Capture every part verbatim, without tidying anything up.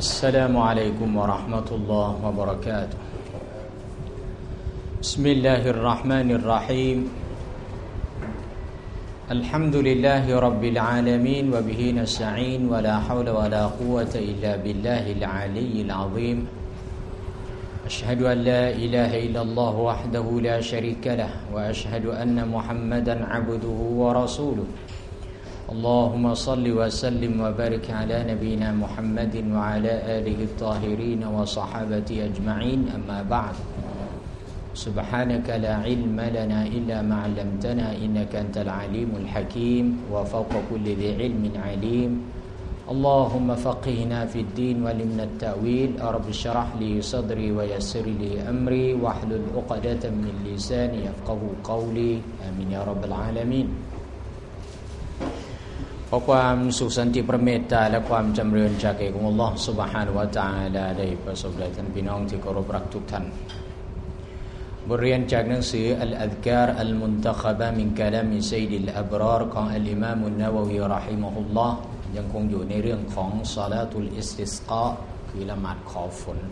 السلام عليكم ورحمة الله وبركاته بسم الله الرحمن الرحيم الحمد لله رب العالمين وبه نستعين ولا حول ولا قوة إلا بالله العلي العظيم أشهد أن لا إله إلا الله وحده لا شريك له وأشهد أن محمدا عبده ورسوله اللهم صل وسلم وبارك على نبينا محمد وعلى آله الطاهرين وصحابته أجمعين أما بعد سبحانك لا علم لنا إلا ما علمتنا إنك أنت العليم الحكيم وفوق كل ذي علم عليم اللهم فقهنا في الدين وعلمنا التأويل رب اشرح لي صدري ويسر لي أمري واحلل عقدة من لساني يفقهوا قولي آمين يا رب العالمين ขอความสุขสันติพระเมตตาและความจำเริญจากเอกองค์อัลเลาะห์ซุบฮานะฮูวะตะอาลาได้ประสบแด่ท่านพี่น้องที่เคารพรักทุกท่านบทเรียนจากหนังสืออัลอัซการอัลมุนตะคบะมินกะลามิซัยดิลอับรารของอัลอิมามอันนะวะวีเราะฮิมะฮุลลอฮ์ยังคงอยู่ในเรื่องของศอลาตุลอิสติสกาคือละหมาดขอฝน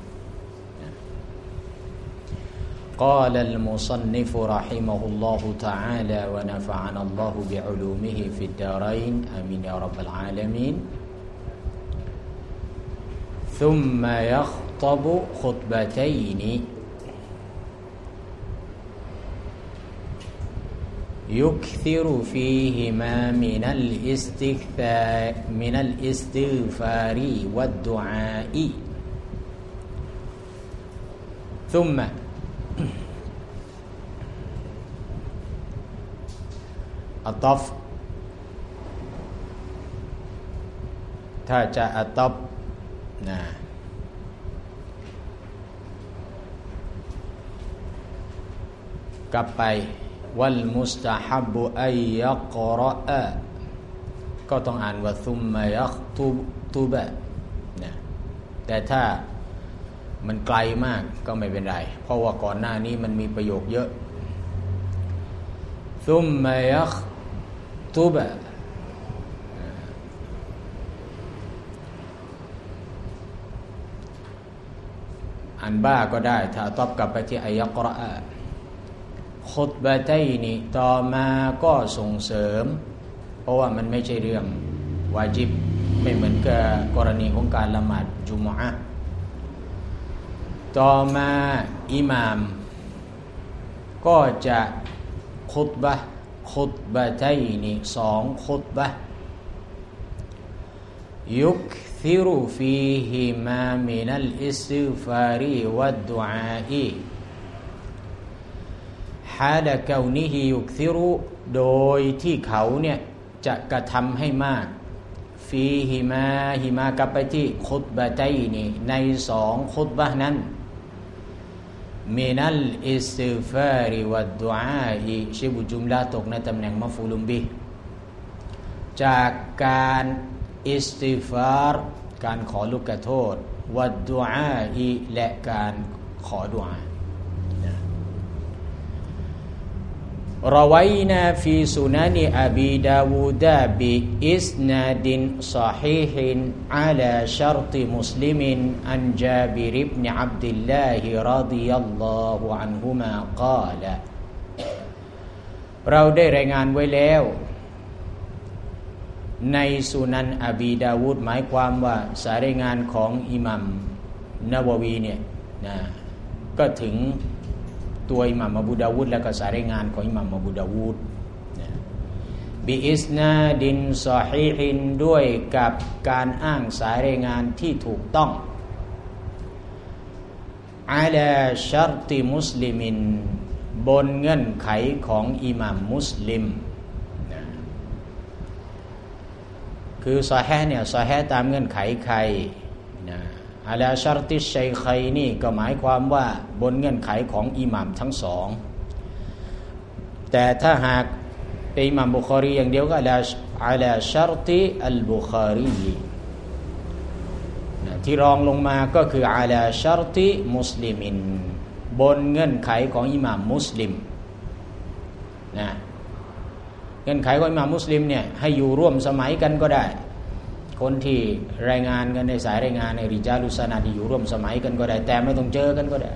قال المصنف رحمه الله تعالى ونفعنا الله بعلومه في الدارين آمين يا رب العالمين ثم يخطب خطبتين يكثر فيهما من الاستغفار من الاستغفار والدعاء ثمอัตฟถ้าจะอัตฟนะกลับไปวัลมุสตะฮับอัยยักเราะอะก็ต้องอ่านว่าซุมมะยักตุตุบะนะแต่ถ้ามันไกลมากก็ไม่เป็นไรเพราะว่าก่อนหน้านี้มันมีประโยคเยอะซุมมะยักตุบะอ่านบ้าก็ได้ถ้าตอบกลับไปที่อัยยักเราะอะคุตบะตัยนีต่อมาก็ส่งเสริมเพราะว่ามันไม่ใช่เรื่องวาญิบไม่เหมือนกับกรณีของการละหมาดจุมอะห์ต่อมาอิหม่ามก็จะคุตบะห์คุตบะตัยนีสองคุตบะห์ยุกซิรุฟีฮิมามินัลอิสติฆฟาริวัดดุอาอิฮาลกาวนิฮิยุกซิรุโดยที่เขาเนี่ยจะกระทำให้มากฟีฮิมาฮิมากลับไปที่คุตบะตัยนีในสองคุตบะห์นั้นมินัลอิสติฆฟาริวัดดุอาอิชิบุจุมละตกในตำแหน่งมัฟอูลุมบิจากการอิสติฆฟารการขอลุกโทษวัดดุอาอิและการขอดุอารวัยนาฟีสุนันอบีดาวูดาบิอิสนาดินซอฮีฮินอะลาชัรติมุสลิมินอันจาบิรอิบนอับดุลลาฮิรอฎิยัลลอฮุอันฮุมากาลเราได้รายงานไว้แล้วในสุนันอบีดาวูดหมายความว่าสายรายงานของอิหมัมนะวะวีเนี่ยนะก็ถึงตัวอิหม่ามอบูดาวูดแล้วก็สายรายงานของอิหม่ามอบูดาวูดบิอิสนาดินซอฮีฮินด้วยกับการอ้างสายรายงานที่ถูกต้องอะลาชัรติมุสลิมินบนเงื่อนไขของอิหม่ามมุสลิมคือซอฮีฮ์เนี่ยซอฮีฮ์ตามเงื่อนไขใครนะอะลาชัรติชัยคัยนี่ก็หมายความว่าบนเงื่อนไขของอิหม่ามทั้งสองแต่ถ้าหากเป็นอิหม่ามบุคอรีอย่างเดียวก็อะลาอะลาชัรติอัลบุคอรีนะที่รองลงมาก็คืออะลาชัรติมุสลิมินบนเงื่อนไขของอิหม่ามมุสลิมนะเงื่อนไขของอิหม่ามมุสลิมเนี่ยให้อยู่ร่วมสมัยกันก็ได้คนที่รายงานกันในสายรายงานในริจาลุสนาที่อยู่ร่วมสมัยกันก็ได้แต่ไม่ต้องเจอกันก็ได้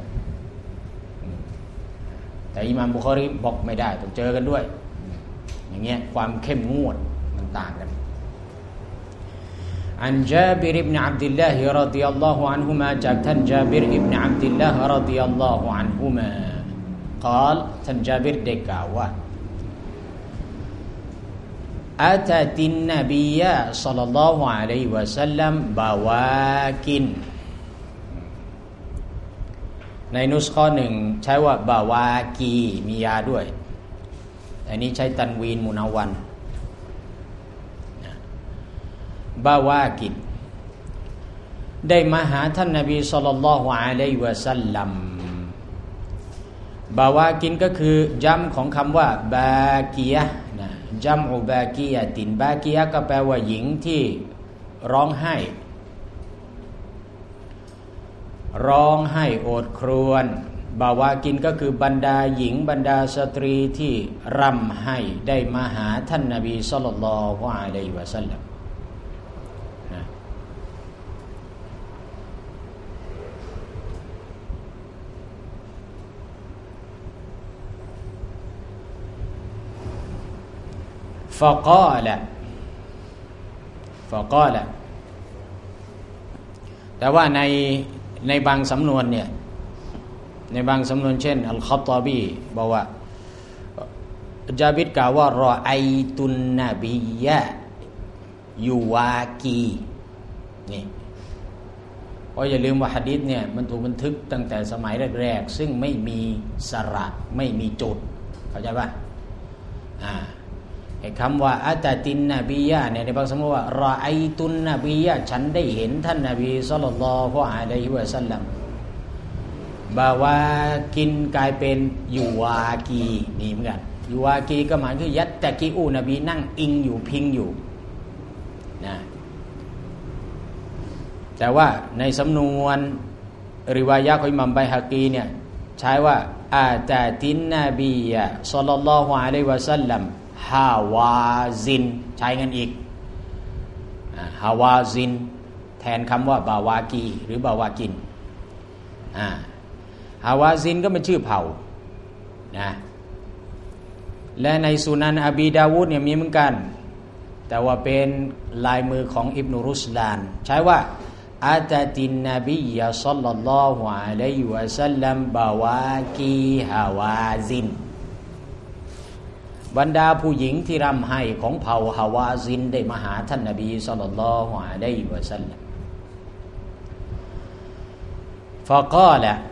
แต่อิหม่ามบุคอรีบอกไม่ได้ต้องเจอกันด้วยอย่างเงี้ยความเข้มงวดมันต่างกันอันจาบิรอิบนุอับดุลลาฮ์รอฎิยัลลอฮุอันฮุมาจากท่านจาบิรอิบนุอับดุลลาฮ์รอฎิยัลลอฮุอันฮุมากล่าวท่านจาบิรได้กล่าวว่าอัตตินนบียะศ็อลลัลลอฮุอะลัยฮิวะซัลลัมบาวากินในนุสข้อหนึ่งใช้ว่าบาวากีมียาด้วยอันนี้ใช้ตันวีนมุนาวันบาวากินได้มาหาท่านนบีศ็อลลัลลอฮุอะลัยฮิวะซัลลัมบาวากินก็คือญัมของคำว่าบากียะห์นะญัมอุบากียะตินบากียะห์ก็แปลว่าหญิงที่ร้องไห้ร้องไห้โอดครวญบาวากินก็คือบรรดาหญิงบรรดาสตรีที่ร่ำไห้ได้มาหาท่านนบีศ็อลลัลลอฮุอะลัยฮิวะซัลลัมนะฟะกาละฟะกาละแต่ว่าในในบางสำนวนเนี่ยในบางสำนวนเช่นอัลค็อฏฏอบีบอกว่าจาบิรกล่าวว่ารอไอตุนนบียะยูวากีนี่เพราะอย่าลืมว่าหะดีษเนี่ยมันถูกบันทึกตั้งแต่สมัยแรกๆซึ่งไม่มีสระไม่มีจุดเข้าใจป่ะอ่าไอ้คำว่าอัตตินนบียะเนี่ยในบางสำนวนว่ารอไอตุนนบียะฉันได้เห็นท่านนบีศ็อลลัลลอฮุอะลัยฮิวะซัลลัมบาวากินกลายเป็นยูวากีนี่เหมือนกันยูวากีก็หมายคือยัตตะกีอูนบีนั่งอิงอยู่พิงอยู่นะแต่ว่าในสำนวนริวายะห์ของอิหม่ามไบฮะกีเนี่ยใช้ว่าอาตาตินนบียะศ็อลลัลลอฮุอะลัยฮิวะซัลลัมฮาวาซินใช้กันอีกฮาวาซินแทนคำว่าบาวากีหรือบาวากินอ่าฮาวาซินก็เป็นชื่อเผ่านะและในสุนันอบีดาวูดเนี่ยมีเหมือนกันแต่ว่าเป็นลายมือของอิบนุรุชดานใช้ว่าอัตตินนบียะศ็อลลัลลอฮุอะลัยฮิวะซัลลัมบาวากีฮาวาซินบรรดาผู้หญิงที่ร่ำไห้ของเผ่าฮาวาซินได้มาหาท่านนบีศ็อลลัลลอฮุอะลัยฮิวะซัลลัมฟะกาละ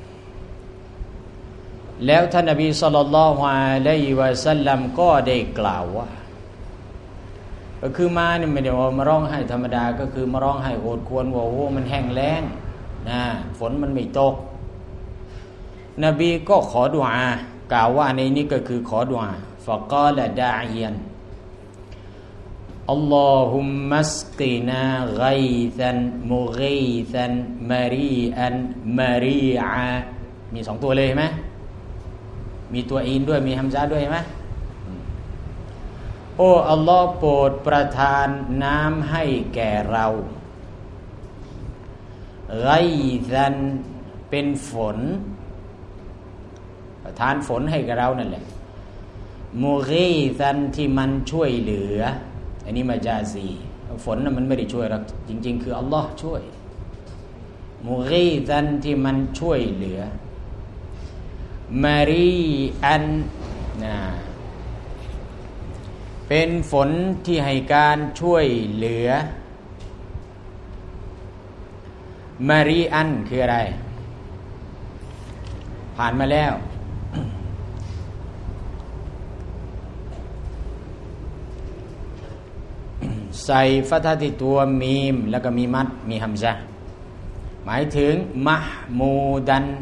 แล้วท่านนบีศ็อลลัลลอฮุอะลัยฮิวะซัลลัมก็ได้กล่าวว่าก็คือมาเนี่ยไม่ได้ว่ามาร้องไห้ธรรมดาก็คือมาร้องไห้โอดครวญว่าโอ้มันแห้งแล้งนะฝนมันไม่ตกนบีก็ขอดุอากล่าวว่าในนี้ก็คือขอดุอาฟะกาละดาอิยันอัลลอฮุมมัสกินาฆอยซันมุฆีซันมารีอันมารีอามีสองตัวเลยใช่ไหมมีตัวอินด้วยมีฮัมซะด้วยใช่ไหมโอ้อัลลอฮ์โปรดประทานน้ำให้แก่เราฆอยซันเป็นฝนประทานฝนให้กับเรานั่นแหละมุฆีซันที่มันช่วยเหลืออันนี้มาจาซีฝนน่ะมันไม่ได้ช่วยหรอกจริงๆคืออัลลอฮ์ช่วยมุฆีซันที่มันช่วยเหลือมารีอันนะเป็นฝนที่ให้การช่วยเหลือมารีอันคืออะไรผ่านมาแล้วใส่ฟะทะที่ตัวมีมแล้วก็มีมัดมีฮัมซะห์หมายถึงมะห์มูดัน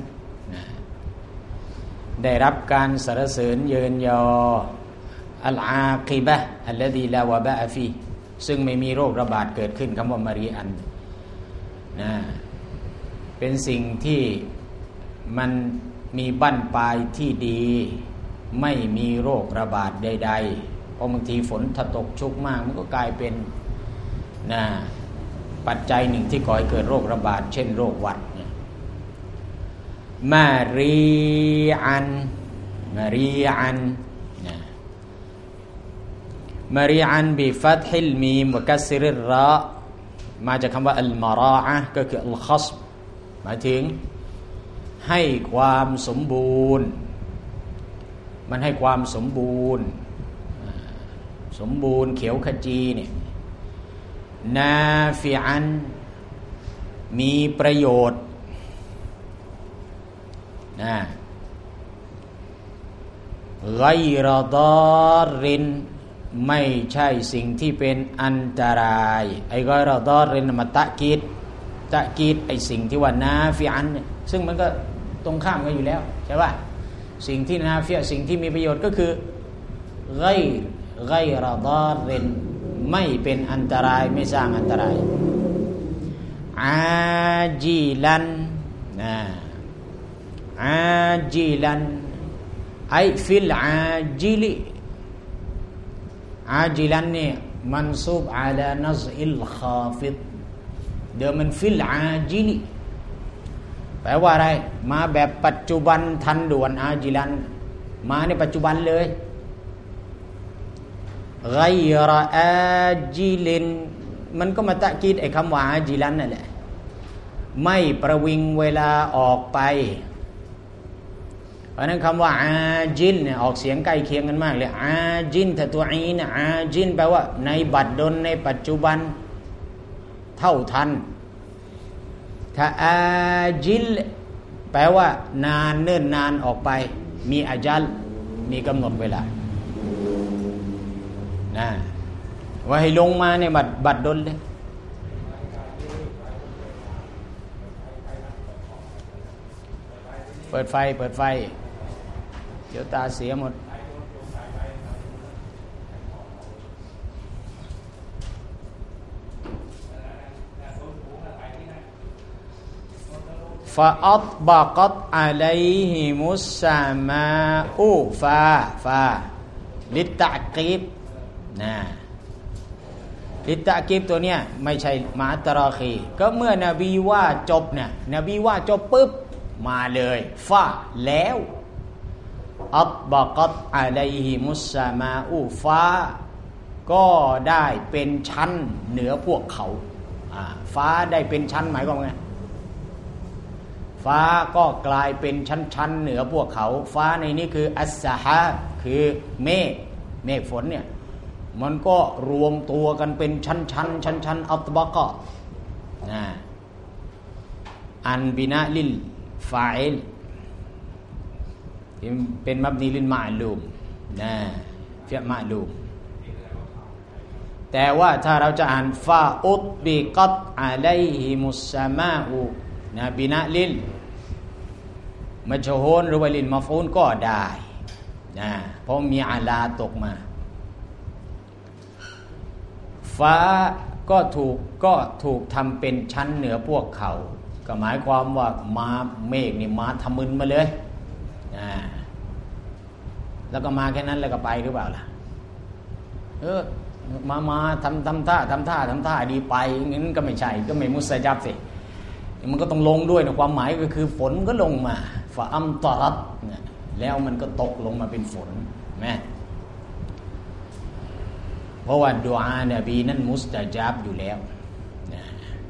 ได้รับการสรรเสริญเยินยออัลอากิบะฮ์อัลลซีลาวะบะอะฟีซึ่งไม่มีโรคระบาดเกิดขึ้นคำว่ามารีอันนะเป็นสิ่งที่มันมีบั้นปลายที่ดีไม่มีโรคระบาดใดๆเพราะบางทีฝนถ้าตกชุกมากมันก็กลายเป็นนะปัจจัยหนึ่งที่ก่อให้เกิดโรคระบาดเช่นโรคหวัดเนี่ยมารีอันมารีอันนะมารีอันบิฟัตฮิลมีมวะกัสซิริรรามาจากคำว่าอัลมาราอะห์ก็คืออัลคัศบหมายถึงให้ความสมบูรณ์มันให้ความสมบูรณ์สมบูรณ์เขียวขจีเนี่ยนาฟิอันมีประโยชน์นะไกรดารินไม่ใช่สิ่งที่เป็นอันตรายไอ้ไกรดารินมาตะกีดตะกีดไอ้สิ่งที่ว่านาฟิอันเนี่ยซึ่งมันก็ตรงข้ามกันอยู่แล้วใช่ป่ะสิ่งที่นาฟิอะสิ่งที่มีประโยชน์ก็คือไกรไกรดารินไม่เป็นอันตรายไม่สร้างอันตรายอาจิลันนะอาจิลันไอฟิลอาจิลิอาจิลันเนี่ยมันซุบอาลานัซอิลคาฟิดเดี๋ยวมันฟิลอาจิลิแปลว่าอะไรมาแบบปัจจุบันทันด่วนอาจิลันมาในปัจจุบันเลยไกรอาจิลินมันก็มาตะกีดไอ้คำว่าอาจิลันนั่นแหละไม่ประวิงเวลาออกไปเพราะนั้นคำว่าอาจินเนี่ยออกเสียงใกล้เคียงกันมากเลยอาจินถ้าตัวอีนอาจินแปลว่าในบัดดลในปัจจุบันเท่าทันถ้าอาจิลแปลว่านานเนิ่นนานออกไปมีอาจัลมีกำหนดเวลานะว่าให้ลงมาในบัดบัดดลเลยเปิดไฟเปิดไฟเดี๋ยวตาเสียหมดฟาอัตบะกัตอะลัยฮิมุสสามาอูฟาฟาลิตตะกีบนะลิตตะกีบตัวเนี้ยไม่ใช่มาอัตรอคีก็เมื่อนบีว่าจบเนี่ยนบีว่าจบปุ๊บมาเลยฟาแล้วอัตบะกัตอะลัยฮิมุสสามาอูฟาก็ได้เป็นชั้นเหนือพวกเขาอ่าฟ้าได้เป็นชั้นหมายความว่าไงฟ้าก็กลายเป็นชั้นๆเหนือพวกเขาฟ้าในนี้คืออัสซะฮาคือเมฆเมฆฝนเนี่ยมันก็รวมตัวกันเป็นชั้นๆชั้นๆอัตบะกะนะอันบินะลิลฟาอิลเป็นมับนีลิลมาลูมนะฟิอ์มาลูมแต่ว่าถ้าเราจะอ่านฟาอุตบิกัตอะลัยฮิมุสสามาอูนะบินะลิลมัจฮูลหรือว่าลิลมัฟอูลก็ได้นะเพราะมีอาลาตกมาฟ้าก็ถูกก็ถูกทำเป็นชั้นเหนือพวกเขาก็หมายความว่ามาเมฆนี่มาทะมึนมาเลยนะแล้วก็มาแค่นั้นแล้วก็ไปหรือเปล่าล่ะเออมามาทำทำท่าทำท่าทำท่าดีไปงั้นก็ไม่ใช่ก็ไม่มุสจับสิมันก็ต้องลงด้วยนะความหมายก็คือฝนก็ลงมาฟาอัมตอรัตเนี่ยแล้วมันก็ตกลงมาเป็นฝนแม่เพราะว่าดุอานบีนั้นมุสตะจับอยู่แล้วนะ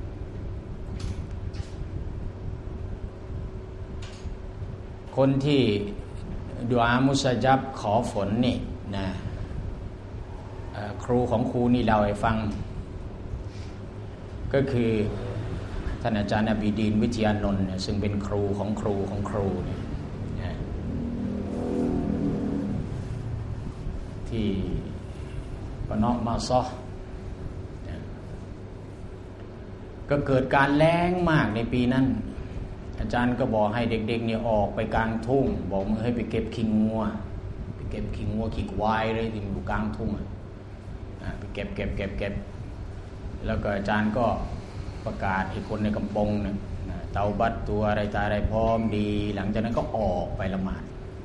คนที่ดุอามุสตะจับขอฝนนี่นะครูของครูนี่เล่าให้ฟังก็คือท่านอาจารย์อบีดีนวิทยานนท์เนี่ยซึ่งเป็นครูของครูของครูเนี่ยที่ปนอกมาซอก็เกิดการแล้งมากในปีนั้นอาจารย์ก็บอกให้เด็กๆเนี่ยออกไปกลางทุ่งบอกมึงให้ไปเก็บขี้งัวไปเก็บขี้งัวขี้ควายเลยที่อยู่กลางทุ่งไปเก็บเก็บเก็บเก็บแล้วก็อาจารย์ก็ประกาศให้คนในกำปงเนี่ยเตาบัตรตัวอะไรตาอะไรพร้อมดีหลังจากนั้นก็ออกไปละหมาด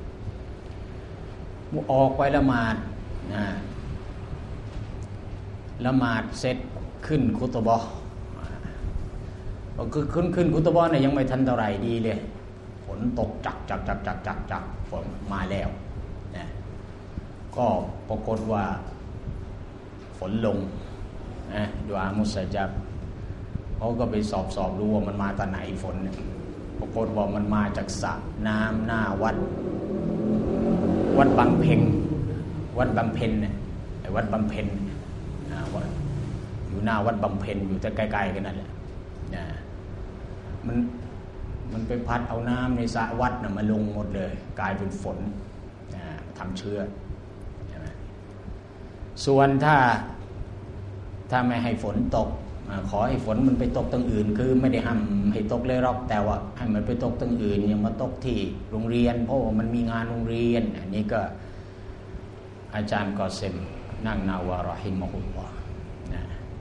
มุออกไปละหมาดนะละหมาดเสร็จขึ้นคุตบะก็คือขึ้นขึ้นคุตบะเนี่ยยังไม่ทันเท่าไหร่ดีเลยฝนตกจักจักจักจักจักจักฝนมาแล้วนะก็ปรากฏว่าฝนลงนะดุอามุสตัจาบเขาก็ไปสอบสอบดูว่ามันมาตอนไหนฝนเนี่ยปรากฏว่ามันมาจากสระน้ำหน้าวัดวัดบางเพ็งวัดบำเพ็ญเนี่ยไอ้วัดบำเพ็ญอยู่หน้าวัดบำเพ็ญอยู่แต่ใกล้ๆกันนั่นแหละนะมันมันไปพัดเอาน้ำในสระวัดน่ะมาลงหมดเลยกลายเป็นฝนนะทำเชื้อใช่ไหมส่วนถ้าถ้าไม่ให้ฝนตกขอให้ฝนมันไปตกตรงอื่นคือไม่ได้ห้ามให้ตกเลยหรอกแต่ว่าให้มันไปตกตรงอื่นอย่างมาตกที่โรงเรียนเพราะว่ามันมีงานโรงเรียนอันนี้ก็อาจารย์กอเซมนั่งนาวารอฮิมะฮุลลอฮ์นะ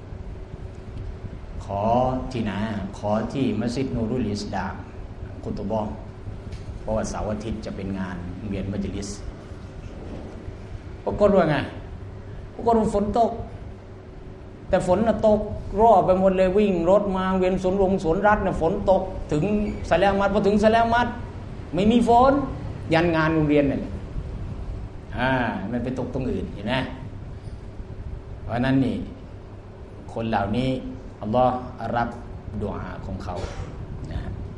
ขอที่ไหนขอที่มัสยิดนูรุลอิสลามกุตุบะเพราะว่าเสาร์อาทิตย์จะเป็นงานเรียนมัจลิสปรากฏว่าไงปรากฏว่าฝนตกแต่ฝนน่ะตกรอบไปหมดเลยวิ่งรถมาเวียนสวนลงสวนรัฐน่ะฝนตกถึงสะแลมัดพอถึงสะแลมัดไม่มีฝนยันงานโรงเรียนนั่นอ่ามันไปตกตรงอื่นเห็นไหมเพราะนั้นนี่คนเหล่านี้อัลลอฮ์รับดุอาของเขานะ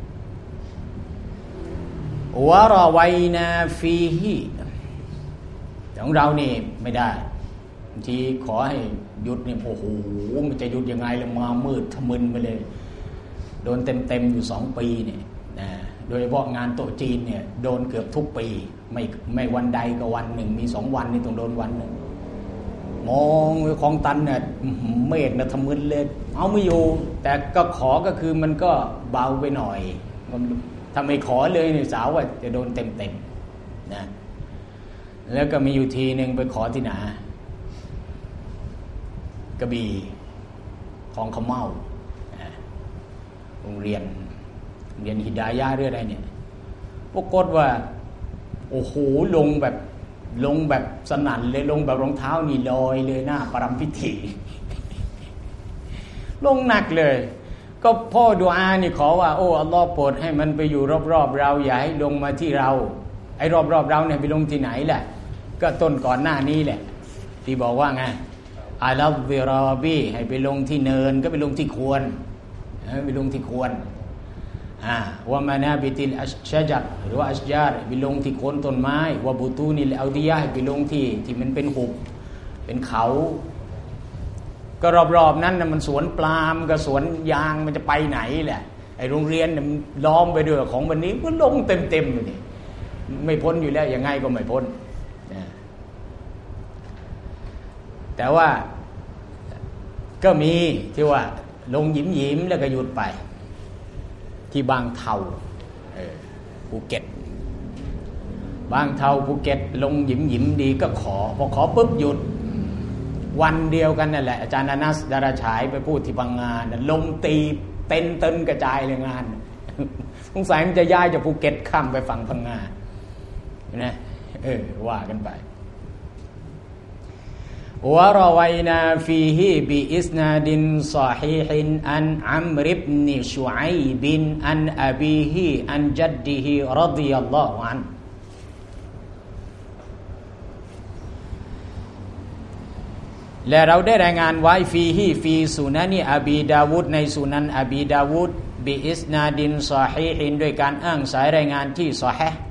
วะรอไวนาฟีฮิแต่ของเรานี่ไม่ได้บางทีขอให้หยุดเนี่ยโอ้โหมันจะหยุดยังไงแล้วมามืดทะมึนไปเลยโดนเต็มๆอยู่สองปีเนี่ยนะโดยเฉพาะงานโต๊ะจีนเนี่ยโดนเกือบทุกปีไม่ไม่วันใดก็วันหนึ่งมีสองวันนี่ต้องโดนวันหนึ่งมองไปคลองตันเนี่ยเมฆเนี่ยทะมึนเลยเอาไม่อยู่แต่ก็ขอก็คือมันก็เบาไปหน่อยถ้าไม่ขอเลยเนี่ยสาวว่าจะโดนเต็มๆนะแล้วก็มีอยู่ทีนึงไปขอที่ไหนกระบี่คลองขะเมาโรงเรียนเรียนฮิดายะหรืออะไรเนี่ยปรากฏว่าโอ้โหลงแบบลงแบบสนั่นเลยลงแบบรองเท้านี่ลอยเลยหน้าปรัมพิธีลงหนักเลยก็พ่อดุอานี่ขอว่าโอ้อัลลอฮ์โปรดให้มันไปอยู่รอบๆเราอย่าให้ลงมาที่เราไอ้รอบๆเราเนี่ยไปลงที่ไหนแหละก็ต้นก่อนหน้านี้แหละที่บอกว่าไงอาลับวิรอบีให้ไปลงที่เนินก็ไปลงที่ควรไปลงที่ควรอ่าวะมานาบิติลอัชชะจัรหรือว่าอัชญาร์ไปลงที่โคนต้นไม้วะบุตูนิลเอาดิยะไปลงที่ที่มันเป็นหุบเป็นเขาก็รอบๆนั้นน่ะมันสวนปลามกับสวนยางมันจะไปไหนแหละไอ้โรงเรียนน่ะมันล้อมไปด้วยของวันนี้ก็ลงเต็มๆเลยไม่พ้นอยู่แล้วยังไงก็ไม่พ้นแต่ว่าก็มีที่ว่าลงหยิมหยิมแล้วก็หยุดไปที่บางเทาภูเก็ตบางเทาภูเก็ตลงหยิมหยิมดีก็ขอพอขอปุ๊บหยุดวันเดียวกันนั่นแหละอาจารย์อนัสดาราฉายไปพูดที่บางงานลมตีเต็นเต็นกระจายเลยงานสงสัยมันจะย้ายจากภูเก็ตข้ามไปฝั่งพังงานะเออว่ากันไปวะรอวัยนาฟีฮิบิอิสนาดินซอฮีฮินอันอัมริบนิชุอัยบินอันอบีฮิอันจัดดิฮิรฎิยัลลอฮุอันและเราได้รายงานไว้ฟีฮิฟีสุนันอบีดาวูดในสุนันอบีดาวูดบิอิสนาดินซอฮีฮินด้วยการอ้างสายรายงานที่ซอฮีฮ์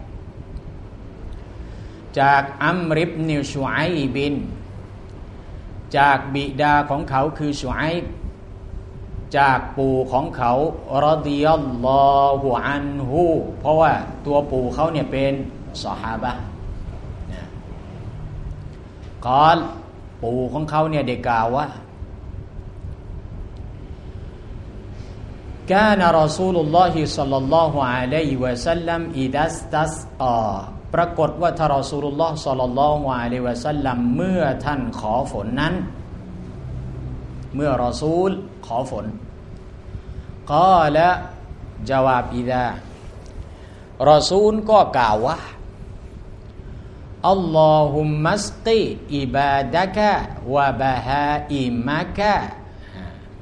จากอัมริบนิชุอัยบินจากบิดาของเขาคือชุอัยบจากปู่ของเขารอฎิยัลลอฮุอันฮุเพราะว่าตัวปู่เขาเนี่ยเป็นซอฮาบะห์นะกอลปู่ของเขาเนี่ยได้กล่าวว่ากานะรอซูลุลลอฮิศ็อลลัลลอฮุอะลัยฮิวะซัลลัมอิดัสตัสกาปรากฏว่าท่านรอซูลุลลอฮ์ศ็อลลัลลอฮุอะลัยฮิวะซัลลัมเมื่อท่านขอฝนนั้นเมื่อรอซูลขอฝนกอละจาวาบอิดารอซูลก็กล่าวว่าอัลลอฮุมมัสกีอิบาดะกะวะบะฮาอิมะกะ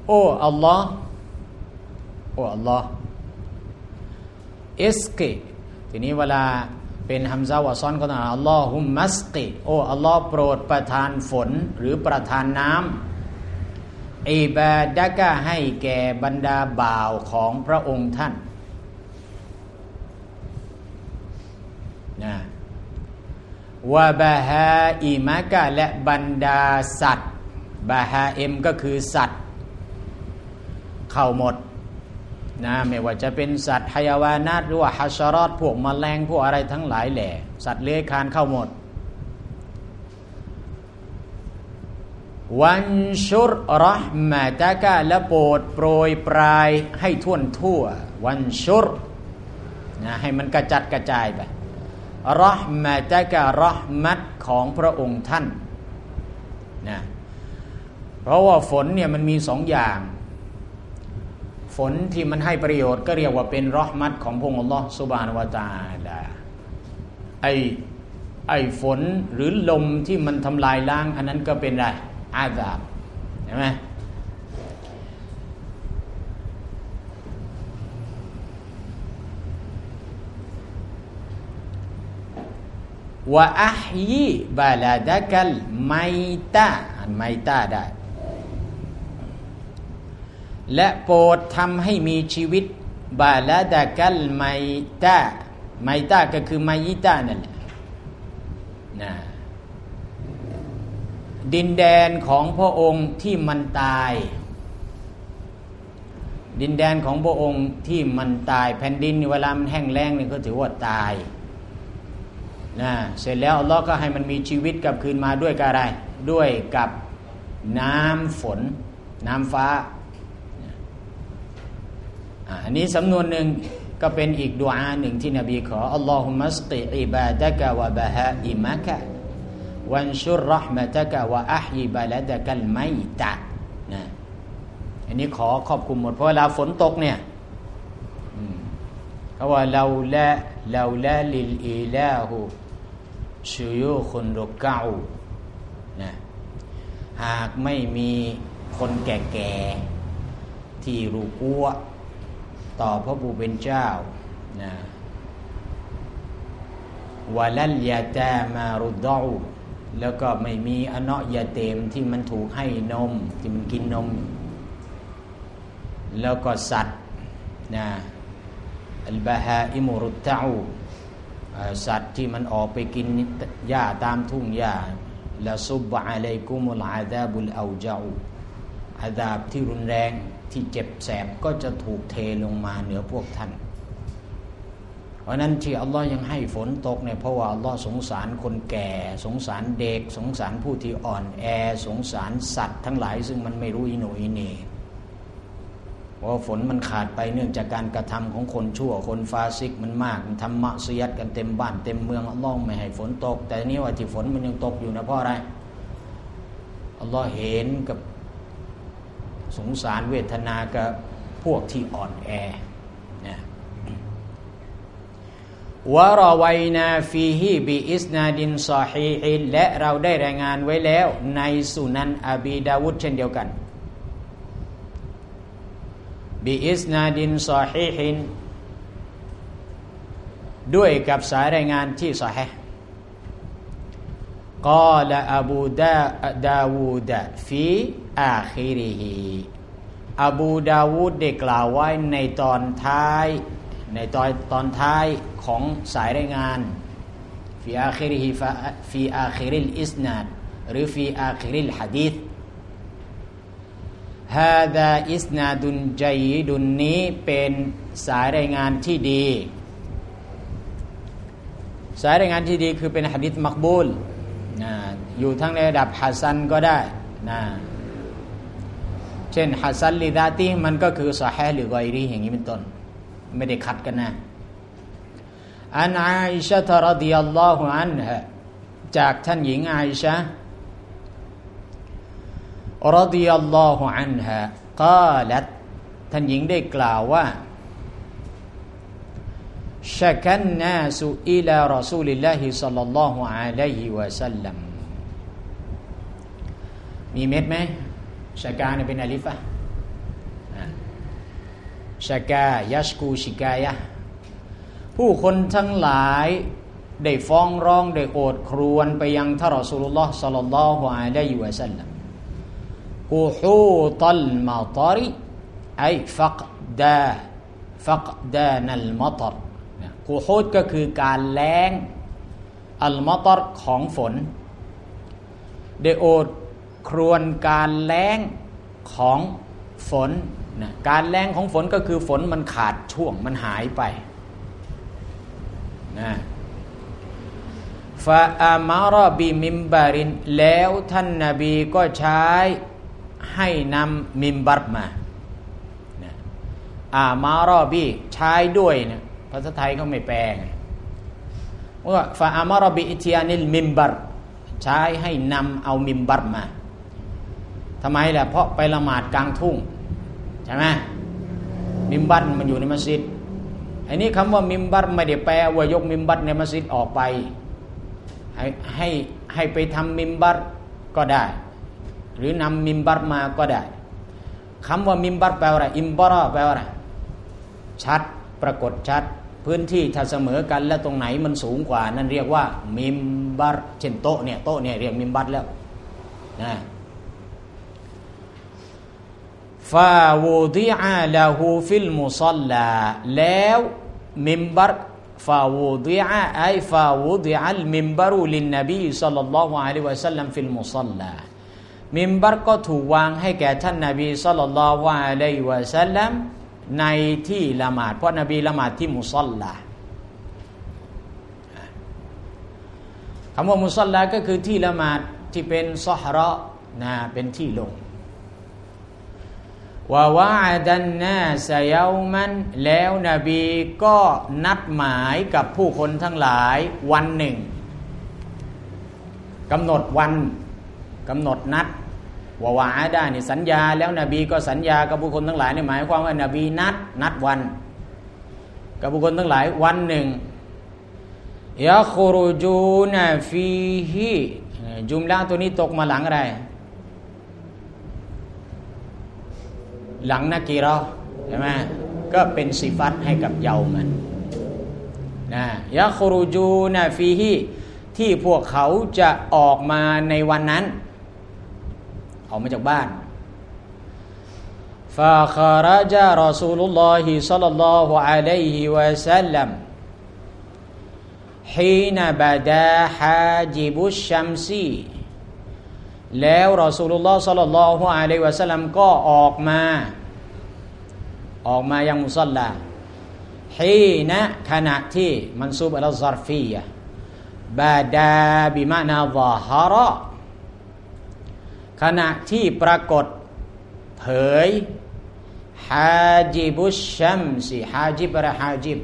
โอ้อัลลอฮ์โอ้อัลลอฮ์อิสกิทีนี้เวลาเป็นฮัมซะวะซอนก็ต้องอัลลอฮุมมัสกิโอ้อัลลอฮ์โปรดประทานฝนหรือประทานน้ำอิบาดะกะให้แก่บรรดาบ่าวของพระองค์ท่านนะวะบะฮาอิมะกะและบรรดาสัตว์บะฮาอิมก็คือสัตว์เข้าหมดนะไม่ว่าจะเป็นสัตว์ไฮยาวานัตหรือว่าฮัชรอตพวกแมลงพวกอะไรทั้งหลายแหล่สัตว์เลื้อยคลานเข้าหมดวันชุรเราะห์มะตะกะและโปรดโปรยปลายให้ทั่วทั่ววันชุรนะให้มันกระจัดกระจายไปเราะห์มะตะกะเราะห์มัตของพระองค์ท่านนะเพราะว่าฝนเนี่ยมันมีสองอย่างฝนที่มันให้ประโยชน์ก็เรียกว่าเป็นเราะห์มัตของพระองค์อัลเลาะห์ซุบฮานะฮูวะตะอาลาไอไอฝนหรือลมที่มันทำลายล้างอันนั้นก็เป็นอะไรอาซาบเห็นไหมวะอัฮยีบาลาดะกัลไมตะอันไมตะได้และโปรดทำให้มีชีวิตบาลาดะกัลไมตะไมตะก็คือไมยิตะนั่นแหละนะดินแดนของพระองค์ที่มันตายดินแดนของพระองค์ที่มันตายแผ่นดินเวลามันแห้งแล้งนี่ก็ถือว่าตายนะเสร็จแล้วอัลลอฮ์ก็ให้มันมีชีวิตกลับคืนมาด้วยกับอะไรด้วยกับน้ำฝนน้ำฟ้าอันนี้สำนวนหนึ่งก็เป็นอีกดุอาหนึ่งที่นบีขออัลลอฮุมัสกิอิบาดะกะวะบะฮาอิมะกะวันชุรเราะห์มะตะกะวะอัฮยีบะลาดะกัลไมตะนะอันนี้ขอครอบคลุมหมดเพราะเวลาฝนตกเนี่ยเขาว่าเราละเราละลิลอิลาฮุชุยูคุนรุกะอูนะหากไม่มีคนแก่ๆที่รุกูอต่อพระผู้เป็นเจ้านะวะลัลยะตามารุดออูแล้วก็ไม่มีอเนาะยาเตมที่มันถูกให้นมที่มันกินนมแล้วก็สัตว์นะอัลบะฮาอิมุรุตตะอูสัตว์ที่มันออกไปกินหญ้าตามทุ่งหญ้าละซุบอะลัยกุมุลอาซาบุลเอาจาอูอาซาบที่รุนแรงที่เจ็บแสบก็จะถูกเทลงมาเหนือพวกท่านเพราะนั้นที่อัลลอฮ์ยังให้ฝนตกเนี่ยเพราะว่าอัลลอฮ์สงสารคนแก่สงสารเด็กสงสารผู้ที่อ่อนแอสงสารสัตว์ทั้งหลายซึ่งมันไม่รู้อิโหนอิเหน่เพราะฝนมันขาดไปเนื่องจากการกระทำของคนชั่วคนฟาซิกมันมากมันทำมะซียัตกันเต็มบ้านเต็มเมืองอัลลอฮ์ไม่ให้ฝนตกแต่นี่ว่าที่ฝนมันยังตกอยู่นะเพราะอะไรอัลลอฮ์เห็นกับสงสารเวทนากับพวกที่อ่อนแอนะวะรอวัยนาฟีฮีบิอิสนาดินซอฮีฮินและเราได้รายงานไว้แล้วในสุนันอบีดาวุดเช่นเดียวกันบิอิสนาดินซอฮีฮินด้วยกับสายรายงานที่ซอฮีห์กอลอบูดาดาวูดฟีอาคิริฮิอบูดาวูดได้กล่าวไว้ในตอนท้ายในตอนตอนท้ายของสายรายงานฟีอาคิริฮิฟีอาคิริลอิสนาดหรือฟีอาคิริลหะดีษฮาดาอิสนาดุนจัยดุนนี้เป็นสายรายงานที่ดีสายรายงานที่ดีคือเป็นหะดีษมักบูลนะอยู่ทั้งในระดับฮัสซันก็ได้นะเช่นฮัสซันลิดาตีมันก็คือซอฮีห์หรือกอยรีอย่างนี้เป็นต้นไม่ได้ขัดกันนะอันอาอิชะฮ์รอฎิยัลลอฮุอันฮาจากท่านหญิงอาอิชะฮ์รอฎิยัลลอฮุอันฮากาลัตท่านหญิงได้กล่าวว่าชักนนาสุอิลารอซูลิลลาฮิศ็อลลัลลอฮุอะลัยฮิวะซัลลัมมีเม็ดไหมชักาเนี่ยเป็นอลิฟะชากายัชกูชิกายะผู้คนทั้งหลายได้ฟ้องร้องได้โอดครวญไปยังท่านรอซูลุลลอฮ์ศ็อลลัลลอฮุอะลัยฮิวะซัลลัมกูฮูตัลมาตาริไอฟักดาฟักดานัลมัตรกูฮูดก็คือการแล้งอัลมัตรของฝนได้โอดครวญการแล้งของฝนนะการแล้งของฝนก็คือฝนมันขาดช่วงมันหายไปนะฟาอามารบิมิมบารินแล้วท่านนบีก็ใช้ให้นำมิมบัรมานะอามารบิใช้ด้วยนะภาษาไทยเขาไม่แปลไงว่าฟาอามารบิอิติยานิลมิมบัรใช้ให้นำเอามิมบัรมาทำไมล่ะเพราะไปละหมาดกลางทุ่งใช่ไหมมิมบัรมันอยู่ในมัสยิดอันนี้คำว่ามิมบัรไม่ได้แปลว่ายกมิมบัรในมัสยิดออกไปให้ให้ให้ไปทำมิมบัรก็ได้หรือนำมิมบัรมาก็ได้คำว่ามิมบัรแปลว่าอะไรอิมบาระแปลว่าอะไรชัดปรากฏชัดพื้นที่ถ้าเสมอกันแล้วตรงไหนมันสูงกว่านั่นเรียกว่ามิมบัรเช่นโต๊ะเนี่ยโต๊ะเนี่ยเรียกมิมบัรแล้วนะฟาวูดิอาลาฮูฟิลมุซัลลาแล้วมิมบัรฟาวูดิอาไอฟาวูดิอัลมิมบัรุลินนบีศ็อลลัลลอฮุอะลัยฮิวะซัลลัมฟิลมุซัลลามิมบัรก็ถูกวางให้แก่ท่านนบีศ็อลลัลลอฮุอะลัยฮิวะซัลลัมในที่ละหมาดเพราะนบีละหมาดที่มุซัลลาคำว่ามุซัลลาก็คือที่ละหมาดที่เป็นซอฮเราะห์นะเป็นที่ลงวะวะอะดันนาสยามันแล้วนบีก็นัดหมายกับผู้คนทั้งหลายวันหนึ่งกำหนดวันกำหนดนัดวะวะอะดานี่สัญญาแล้วนบีก็สัญญากับผู้คนทั้งหลายนี่หมายความว่านบีนัดนัดวันกับผู้คนทั้งหลายวันหนึ่งยะคุรุจูนะฟีฮิจุมละตัวนี้ตกมาหลังอะไรหลังนักกีเราะห์ใช่ไหมก็เป็นสิฟัตให้กับเยามันนะยะคุรุจูนะฟีฮิที่พวกเขาจะออกมาในวันนั้นออกมาจากบ้านฟาคาราจารอซูลุลลอฮิศ็อลลัลลอฮุอะลัยฮิวะซัลลัมฮีนบะดาฮาจิบุชชัมซีแล้วรอซูลุลลอฮ์ศ็อลลัลลอฮุอะลัยฮิวะซัลลัมก็ออกมาออกมายังมุซัลลาฮีนะขณะที่มันซูบอัลซอรฟียะบาดาบิมานาซาฮาระขณะที่ปรากฏเผยฮาจิบุชชัมซีฮาจิบอะไรฮาจิบ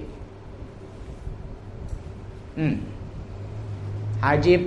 อืมฮาจิบ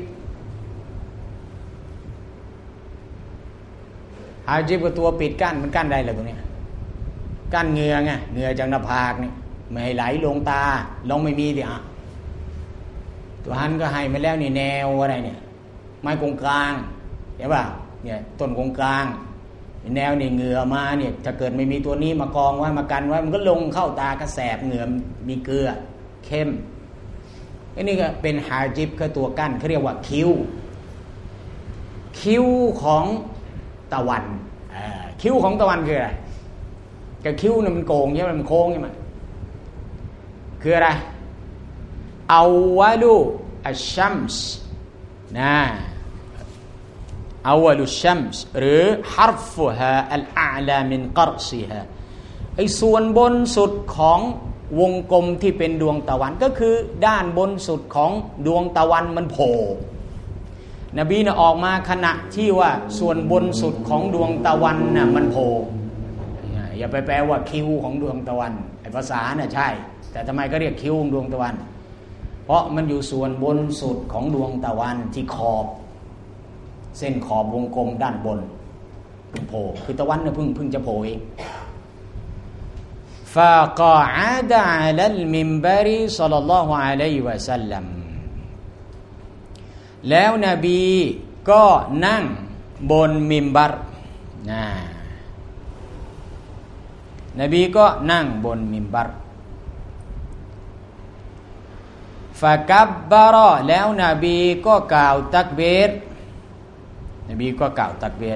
ฮาจิบก็ตัวปิดกั้นมันกั้นได้เลยตรงนี้กั้นเหงื่อไงเหงื่อจากหน้าผากนี่ไม่ให้ไหลลงตาลงไม่มีดิอ่ะตัวหันก็ให้มาแล้วนี่แนวอะไรเนี่ยไม้กงกลางเห็นป่ะเนี่ยต้นกงกลางแนวนี่เหงื่อมาเนี่ยถ้าเกิดไม่มีตัวนี้มากองไว้มากันไว้มันก็ลงเข้าตากระแสบเหงื่อมีเกลือเข้มอันนี้ก็เป็นฮาจิบคือตัวกั้นเขาเรียกว่าคิ้วคิ้วของตะวันคิ้วของตะวันคืออะไรกับคิ้วเนี่ยมันโกงใช่ไหมมันโค้งใช่ไหมคืออะไรอาวะลูอัชชัมส์นะอาวะลูชัมส์หรือฮาร์ฟุฮาอัลอาลามินกัรซิฮาไอ้ส่วนบนสุดของวงกลมที่เป็นดวงตะวันก็คือด้านบนสุดของดวงตะวันมันโผล่นบีน่ะออกมาขณะที่ว่าส่วนบนสุดของดวงตะวันน่ะมันโผล่อย่าไปแปลว่าคิ้วของดวงตะวันไอ้ภาษาน่ะใช่แต่ทำไมก็เรียกคิ้วของดวงตะวันเพราะมันอยู่ส่วนบนสุดของดวงตะวันที่ขอบเส้นขอบวงกลมด้านบนเพิ่งโผล่คือตะวันน่ะเพิ่งเพิ่งจะโผล่เองฟากออาดะอะลัลมิมบาริศ็อลลัลลอฮุอะลัยฮิวะซัลลัมแล้วนบีก็นั่งบนมิมบัรนะนบีก็นั่งบนมิมบัรฟะกับบะรอแล้วนบีก็กล่าวตักบีรนบีก็กล่าวตักบีร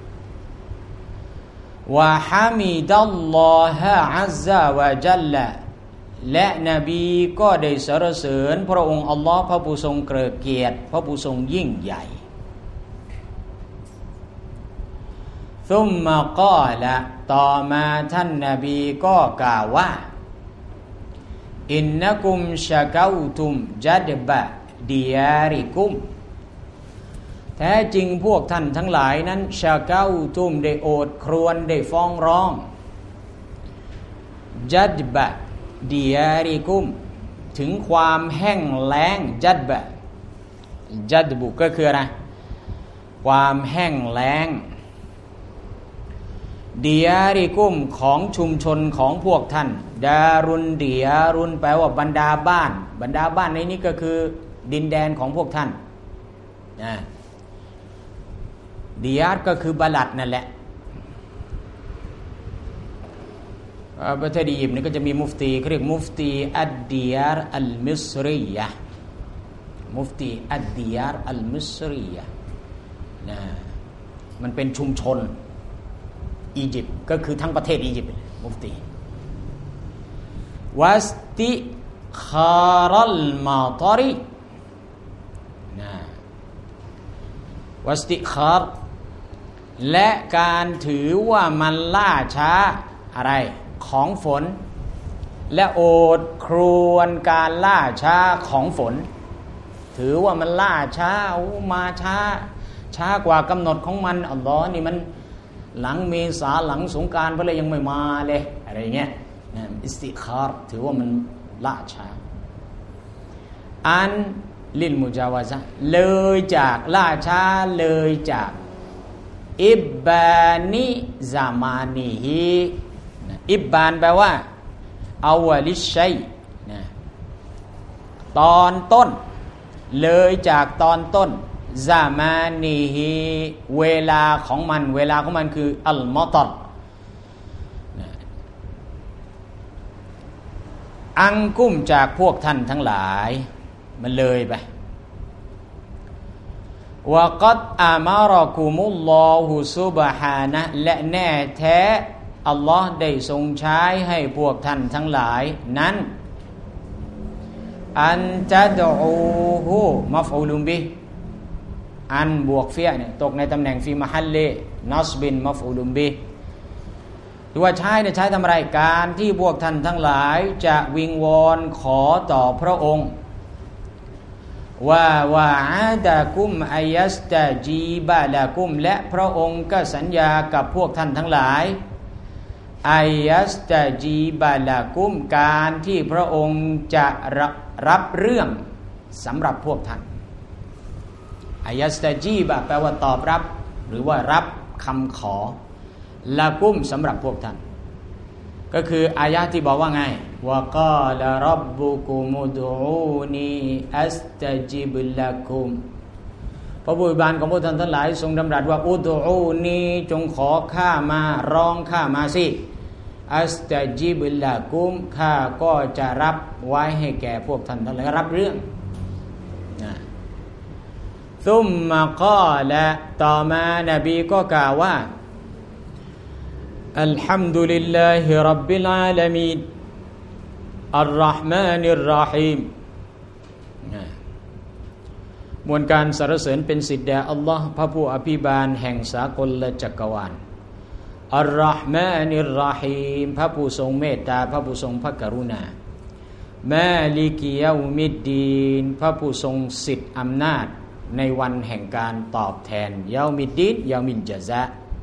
วะฮะมิดัลลอฮะอัซซะวะญัลละและนบีก็ได้สรรเสริญพระองค์อัลลอฮ์พระผู้ทรงเกียรติพระผู้ทรงยิ่งใหญ่ซุมมะกอละต่อมาท่านนบีก็กล่าวว่าอินนะกุมชะกาวตุมจัดบะดิยาริกุมแท้จริงพวกท่านทั้งหลายนั้นชะกาวตุมได้โอดครวญได้ฟ้องร้องจัดบะดิยาริกุมถึงความแห้งแล้งจัดบะจัดบุก็คืออะไรความแห้งแล้งดิยาริกุมของชุมชนของพวกท่านดารุนดิยารุนแปลว่าบรรดาบ้านบรรดาบ้านในนี้ก็คือดินแดนของพวกท่านนะดิยาร์ก็คือบาลัดนั่นแหละประเทศอียิปต์นี่ก็จะมีมุฟตีเขาเรียกมุฟตีอัดดิยาร์อัลมิสรียะมุฟตีอัดดิยาร์อัลมิสรียะนะมันเป็นชุมชนอียิปต์ก็คือทั้งประเทศอียิปต์มุฟตีวัสติคารัลมาตารินะวัสติคาร์และการถือว่ามันล่าช้าอะไรของฝนและโอดครวญการล่าช้าของฝนถือว่ามันล่าช้ามาช้าช้ากว่ากำหนดของมันอัลลอฮ์นี่มันหลังเมษาหลังสงกรานต์ไปเลยยังไม่มาเลยอะไรเงี้ยอิสติคาร์ถือว่ามันล่าช้าอันลิลมุจาวาซะเลยจากล่าช้าเลยจากอิบบานิซามานีฮีอิบบานแปลว่าอาวลิชัยนะตอนต้นเลยจากตอนต้นซามานีฮีเวลาของมันเวลาของมันคืออัลมอตรอังกุ้มจากพวกท่านทั้งหลายมันเลยไปวะกัดอามารอกุมุลลอฮุซุบฮานะและแน่แท้อัลลอฮ์ได้ทรงใช้ให้พวกท่านทั้งหลายนั้นอันจะดูฮูมัฟอูลุมบิอันบวกเฟียเนี่ยตกในตำแหน่งฟีมะฮัลเลนัสบินมัฟอูลุมบิตัวใช้เนี่ยใช้ทำอะไรการที่พวกท่านทั้งหลายจะวิงวอนขอต่อพระองค์ว่าวะอาดะกุมอายัสตะจีบะละกุมและพระองค์ก็สัญญากับพวกท่านทั้งหลายอายัสตะจีบะละกุมการที่พระองค์จะรับเรื่องสำหรับพวกท่านอายัสตะจีบะแปลว่าตอบรับหรือว่ารับคำขอละกุมสำหรับพวกท่านก็คืออายะที่บอกว่าไงวะกาลรับบุกุมุดูนีอัสตะจิบละกุมพระผู้อภิบาลของพวกท่านทั้งหลายทรงดำรัสว่าอุดูนีจงขอข้ามาร้องข้ามาสิอัสตะจิบละกุมข้าก็จะรับไว้ให้แก่พวกท่านทั้งหลายรับเรื่องนะซุมมะกาละต่อมานบีก็กล่าวว่าอัลฮัมดุลิลลาฮิร็อบบิลอาลามีนอัรเราะห์มานิรเราะฮีมมวลการสรรเสริญเป็นสิทธิ์แด่อัลลอฮ์พระผู้อภิบาลแห่งสากลและจักรวาลอัรเราะห์มานิรเราะฮีมพระผู้ทรงเมตตาพระผู้ทรงพระกรุณามาลิกิยอมิดดีนพระผู้ทรงสิทธิ์อำนาจในวันแห่งการตอบแทนยอมิดดีนยอมิลญะซา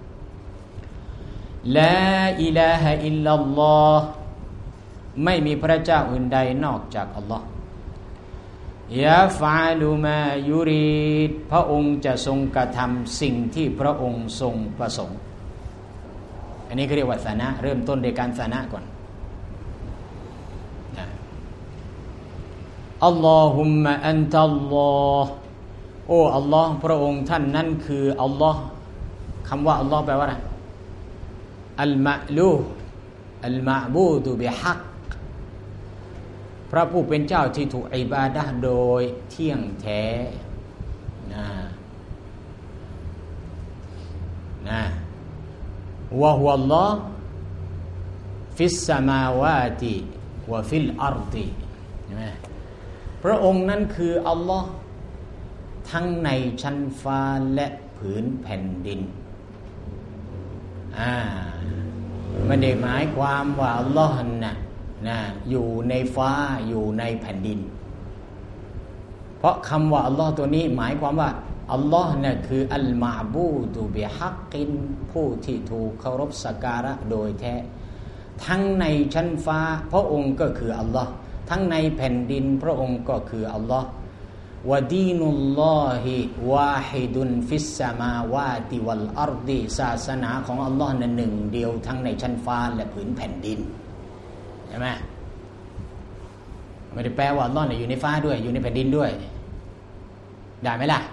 ลาอิลาฮะอิลลัลลอฮ์ไม่มีพระเจ้าอื่นใดนอกจากอัลลอฮ์ยะฟะลุมายุรีดพระองค์จะทรงกระทำสิ่งที่พระองค์ทรงประสงค์อันนี้เขาเรียกว่าสนะเริ่มต้นในการสนะก่อนอัลลอฮุมมะอันตัลลอฮ์โอ้อัลลอฮ์พระองค์ท่านนั้นคืออัลลอฮ์คำว่าอัลลอฮ์แปลว่าอะไรอัลมะลูอัลมะบูดุบิฮักพระผู้เป็นเจ้าที่ถูกอิบาดะห์โดยเที่ยงแท้นะนะวะฮุวัลลอฮ์ฟิสสมาวาติวะฟิลอัรฎิใช่ไหมพระองค์นั้นคืออัลลอฮ์ทั้งในชั้นฟ้าและผืนแผ่นดินอ่าไม่ได้หมายความว่าอัลลอฮ์น่ะนะอยู่ในฟ้าอยู่ในแผ่นดินเพราะคำว่าอัลลอฮ์ตัวนี้หมายความว่าอัลลอฮ์เนี่ยคืออัลมะบูดุบิฮักกินผู้ที่ถูกเคารพสักการะโดยแท้ทั้งในชั้นฟ้าพระองค์ก็คืออัลลอฮ์ทั้งในแผ่นดินพระองค์ก็คืออัลลอฮ์วะดีนุลลอฮิวาฮิดุนฟิสสมาวาติวัลอัรฎิศาสนาของอัลลอฮ์นั้นหนึ่งเดียวทั้งในชั้นฟ้าและผืนแผ่นดินใช่ไหมไม่ได้แปลว่าอัลลอฮ์เนี่ยอยู่ในฟ้าด้วยอยู่ในแผ่นดินด้วยได้ไหมล่ะ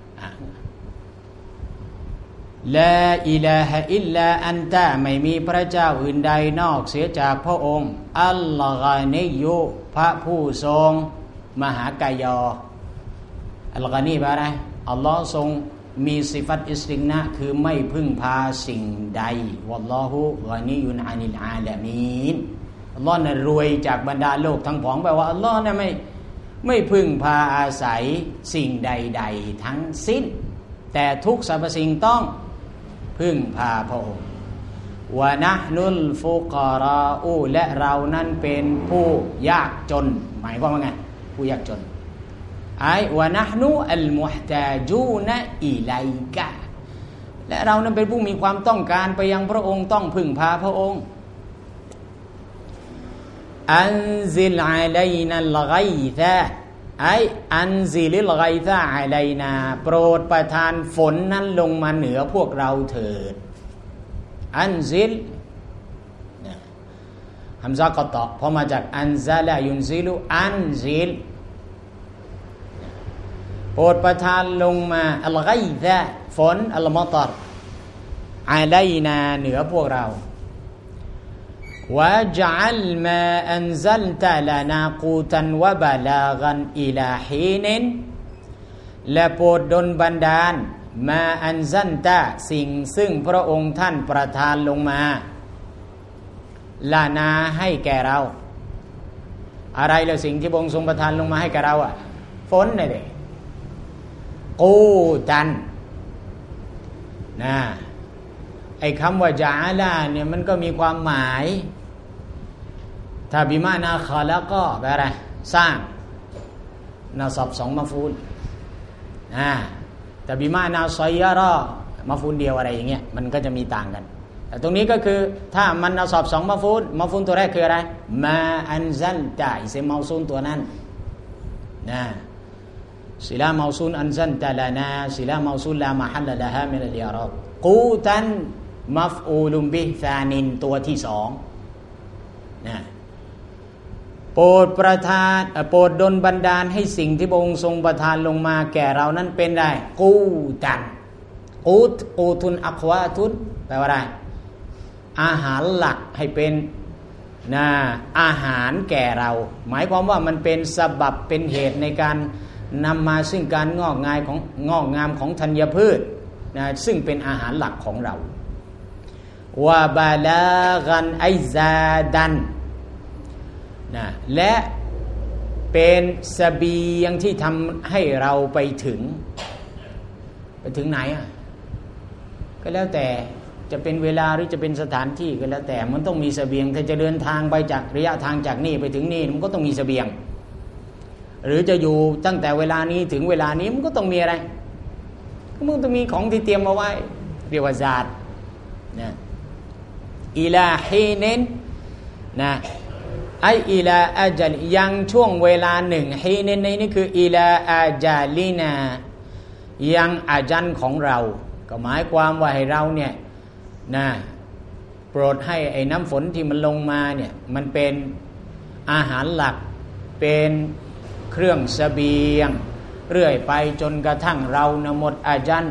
ลาอิลาฮะอิลลาอันตะไม่มีพระเจ้าอื่นใดนอกเสียจากพระองค์อัลลอฮ์นิยุพระผู้ทรงมหากายออัลกานีแปลว่าอะไรอัลลอฮ์ทรงมีสิฟัตอิสติฆนะคือไม่พึ่งพาสิ่งใดวัลลอฮุกานียุนอานิลอาลามีนอัลลอฮ์น่ะรวยจากบรรดาโลกทั้งปวงแปลว่าอัลลอฮ์เนี่ยไม่ไม่พึ่งพาอาศัยสิ่งใดๆทั้งสิ้นแต่ทุกสรรพสิ่งต้องพึ่งพาพระองค์วะนะห์นุลฟุกอรออูและเรานั้นเป็นผู้ยากจนหมายความว่าไงผู้ยากจนไอ้วะนะห์นุอัลมุฮตาจูนะอิลัยกะและเรานั้นเป็นผู้มีความต้องการไปยังพระองค์ต้องพึ่งพาพระองค์อันซิลอะลัยนัลฆอยซะไอ้อันซิลิลฆอยซะอะลัยนาโปรดประทานฝนนั้นลงมาเหนือพวกเราเถิดอันซิลฮัมซะกอตอพอมาจากอันซะละยุนซิลุอันซิลโปรดประทานลงมาอัลฆอยซะฝนอัลมัตรอะลัยนาเหนือพวกเราوَاجْعَلْ مَا أَنزَلْتَ لَنَا قُوتًا وَبَلَاغًا إِلَى حِينٍ และโปรดดลบันดาลมาอันซันตะสิ่งซึ่งพระองค์ท่านประทานลงมาลานาให้แก่เราอะไรแล้วสิ่งที่พระองค์ทรงประทานลงมาให้แก่เราอ่ะฝนนี่แหละกูตันนะไอ้คำว่าจาลาเนี่ยมันก็มีความหมายถ้าบิมานาคาแล้วก็แปลอะไรสร้างนาซับสองมาฟูลอ่าแต่บิมานาซอยรอมาฟูลเดียวอะไรอย่างเงี้ยมันก็จะมีต่างกันแต่ตรงนี้ก็คือถ้ามันนาซับสองมาฟูลมาฟูลตัวแรกคืออะไรมาอันซัลตะอิสมาซูลตัวนั้นนะศิลามาซูลอันซัลตะลานาศิลามาซูลลามะฮัลละฮามินัลอิอรอบกูตันมัฟอูลุมบิซานินตัวที่สองนะโปรดประทานโปรดดลบันดาลให้สิ่งที่พระองค์ทรงประทานลงมาแก่เรานั้นเป็นได้กูตันกูตกูตุนอัควาตุนแปลว่าอะไรอาหารหลักให้เป็นนะอาหารแก่เราหมายความว่ามันเป็นสะบับเป็นเหตุในการนำมาซึ่งการงอกงามของงอกงามของธัญพืชนะซึ่งเป็นอาหารหลักของเราวะบาลากันไอซาดันนะและเป็นเสบียงที่ทำให้เราไปถึงไปถึงไหนอ่ะก็แล้วแต่จะเป็นเวลาหรือจะเป็นสถานที่ก็แล้วแต่มันต้องมีเสบียงถ้าจะเดินทางไปจากระยะทางจากนี่ไปถึงนี่มันก็ต้องมีเสบียงหรือจะอยู่ตั้งแต่เวลานี้ถึงเวลานี้มันก็ต้องมีอะไรมันต้องมีของที่เตรียมเอาไว้เรียกว่าซาดนะอิลาฮีนินนะไออิลาอาจัลยังช่วงเวลาหนึ่งฮีนินในนี้คืออิลาอาจาลินายังอาจันของเราก็หมายความว่าให้เราเนี่ยนะโปรดให้ไอ้น้ำฝนที่มันลงมาเนี่ยมันเป็นอาหารหลักเป็นเครื่องเสบียงเรื่อยไปจนกระทั่งเรานะหมดอาจัน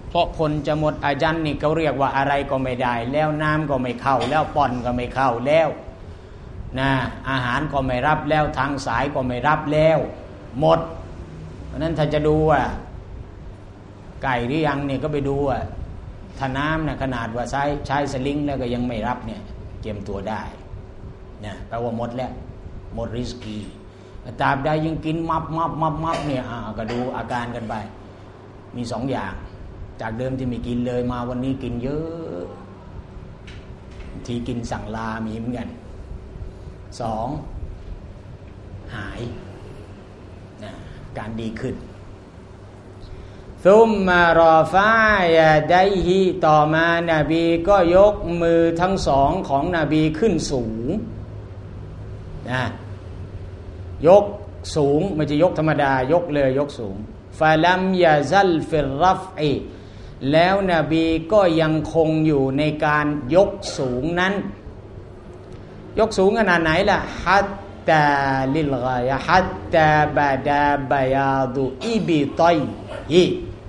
เพราะคนจะหมดอาญันนี่เขาเรียกว่าอะไรก็ไม่ได้แล้วน้ำก็ไม่เข้าแล้วป้อนก็ไม่เข้าแล้วนะอาหารก็ไม่รับแล้วทางสายก็ไม่รับแล้วหมดเพราะนั้นถ้าจะดูว่าไก่หรือยังเนี่ยก็ไปดูว่าถ้าน้ำนะขนาดว่าใช้ใช้สลิงแล้วก็ยังไม่รับเนี่ยเตรียมตัวได้นะแปลว่าหมดแล้วหมดริสกีตราบใดยังกินมับมับมับมับเนี่ยอ่าก็ดูอาการกันไปมีสองอย่างจากเดิมที่ไม่กินเลยมาวันนี้กินเยอะทีกินสั่งลามีเหมือนกันสองหายนะการดีขึ้นซุมมารอฟายาไดฮีต่อมานาบีก็ยกมือทั้งสองของนบีขึ้นสูงนะยกสูงไม่ใช่ยกธรรมดายกเลยยกสูงฟาลัมยาซัลฟิรรัฟอีแล้วนบีก็ยังคงอยู่ในการยกสูงนั้นยกสูงขนาดไหนล่ะฮัตตาลิลกายฮัตตาบาดาบายาดุอิบิตัยฮิ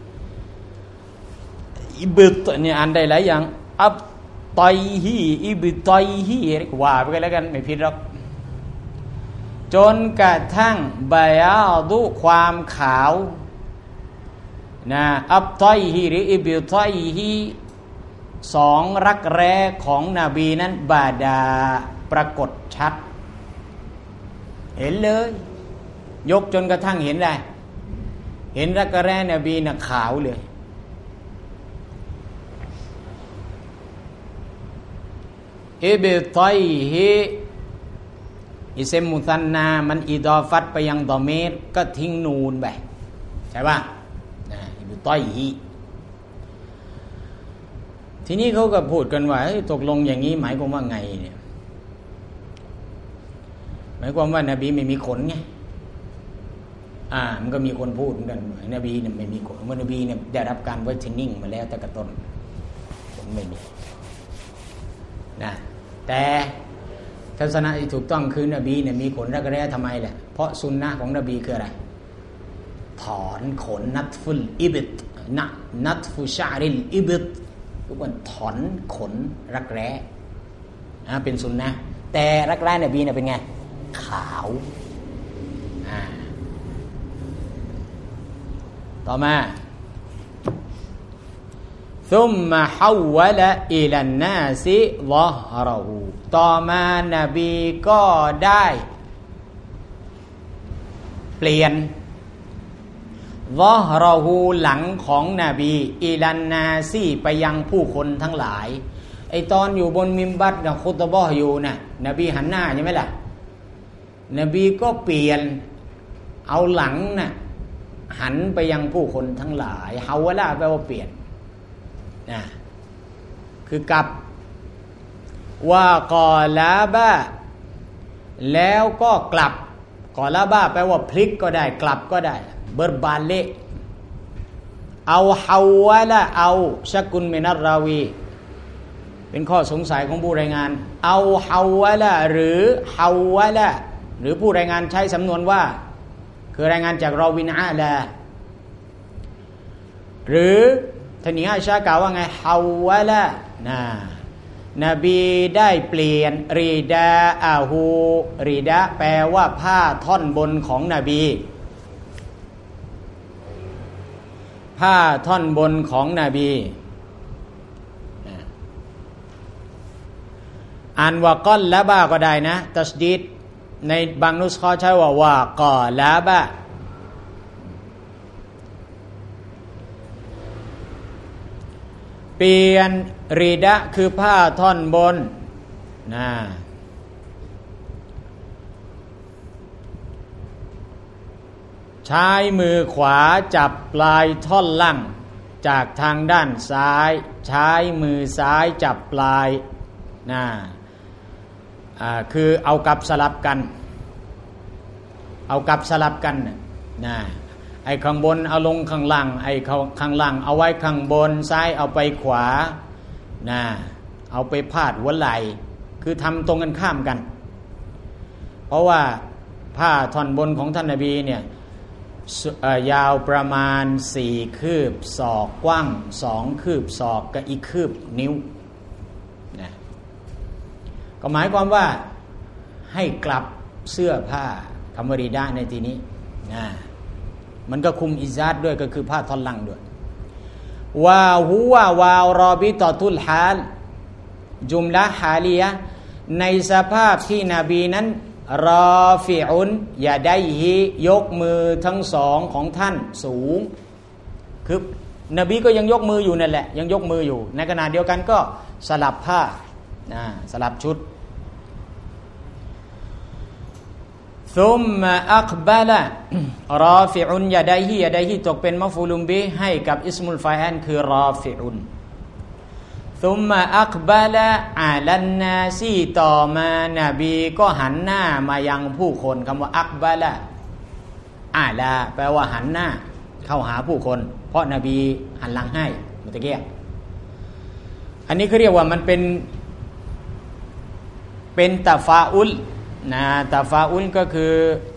อิบิตเนี่ยอ่านได้หลายอย่างอับตัยฮิอิบิตัยฮิว่าไปกันแล้วกันไม่ผิดหรอกจนกระทั่งบายาดุความขาวนะอับตัยฮิหรืออิบิตัยฮิสองรักแร้ของนบีนั้นบาดาปรากฏชัดเห็นเลยยกจนกระทั่งเห็นได้เห็นรักแร้นบีน่ะขาวเลยอิบิตัยฮิอิสมมุซันนามันอิดอฟัตไปยังดอเมรก็ทิ้งนูนไปใช่ป่ะนะอิบิตัยฮิทีนี้เขาก็พูดกันว่าตกลงอย่างนี้หมายความว่าไงเนี่ยหมายความว่านบีไม่มีขนไงอ่ามันก็มีคนพูดเหมือนกันนบีเนี่ยไม่มีขนเมื่อนบีเนี่ยได้รับการไวท์เทนนิ่งมาแล้วแต่กระต้นขนไม่มีนะแต่ทัศนะที่ถูกต้องคือนบีเนี่ยมีขนรักแร้ทำไมแหละเพราะสุนนะของนบีคืออะไรถอนขนนัตฟุลอิบิตนะนัตฟุชาริลอิบิตก็เหมือนถอนขนรักแร้นะเป็นสุนนะแต่รักแร้นบีเนี่ยเป็นไงขาวอ่าต่อมาซุมมะฮาวะละอิลันนาซิวะฮรหูต่อมานบีก็ได้เปลี่ยนวะฮรหูหลังของนบีอิลันนาซีไปยังผู้คนทั้งหลายไอตอนอยู่บนมิมบัตนะคุตบะห์อยู่นะนบีหันหน้าใช่ไหมล่ะนบีก็เปลี่ยนเอาหลังน่ะหันไปยังผู้คนทั้งหลายฮาวะละแปลว่าเปลี่ยนนะคือกลับว่ากอลาบะแล้วก็กลับกอลาบะแปลว่าพลิกก็ได้กลับก็ได้เบิร์บาเลเอาฮาวะละเอาชักุนมินัรราวีเป็นข้อสงสัยของผู้รายงานเอาฮาวะละหรือฮาวะละหรือผู้รายงานใช้สำนวนว่าคือรายงานจากรอวินอาลาหรือท่านี้อาชากล่าวว่าไงฮาวะละนะนบีได้เปลี่ยนรีดาอาฮูรีดาแปลว่าผ้าท่อนบนของนบีผ้าท่อนบนของนบีอ่านว่าก้อนละบ้าก็ได้นะตัสดีดในบางนุสคอใช้ว่าว่ากอลาบะเปลี่ยนรีดะคือผ้าท่อนบนนะใช้มือขวาจับปลายท่อนล่างจากทางด้านซ้ายใช้มือซ้ายจับปลายนะอ่าคือเอากลับสลับกันเอากลับสลับกันนะไอ้ข้างบนเอาลงข้างล่างไอ้ข้างล่างเอาไว้ข้างบนซ้ายเอาไปขวานะเอาไปพาดหัวไหล่คือทำตรงกันข้ามกันเพราะว่าผ้าท่อนบนของท่านนบีเนี่ยยาวประมาณสี่คืบศอกกว้างสองคืบศอกกับอีกคืบนิ้วนะก็หมายความว่าให้กลับเสื้อผ้าคำว่าริดะห์ในที่นี้นะมันก็คุมอิซาดด้วยก็คือผ้าท่อนล่างด้วยว่าหัววาวรอบิตอตุลฮาลจุมละฮาลียะในสภาพที่นบีนั้นรอฟิอุนอย่าได้ฮิยกมือทั้งสองของท่านสูงคือนบีก็ยังยกมืออยู่นั่นแหละยังยกมืออยู่ในขณะเดียวกันก็สลับผ้านะสลับชุดซุมมาอักบะละรอฟิอุนอย่าได้ฮิอย่าได้ฮิตกเป็นมัฟอูลุมบิให้กับอิสมุลฟาอิลคือรอฟิอุนซุมมาอักบะละอาลันนาซีต่อมานบีก็หันหน้ามายังผู้คนคำว่าอักบะละอาลาแปลว่าหันหน้าเข้าหาผู้คนเพราะนบีหันหลังให้เมื่อกี้อันนี้เขาเรียกว่ามันเป็นเป็นตะฟาอุลนะตะฟาอุลก็คือ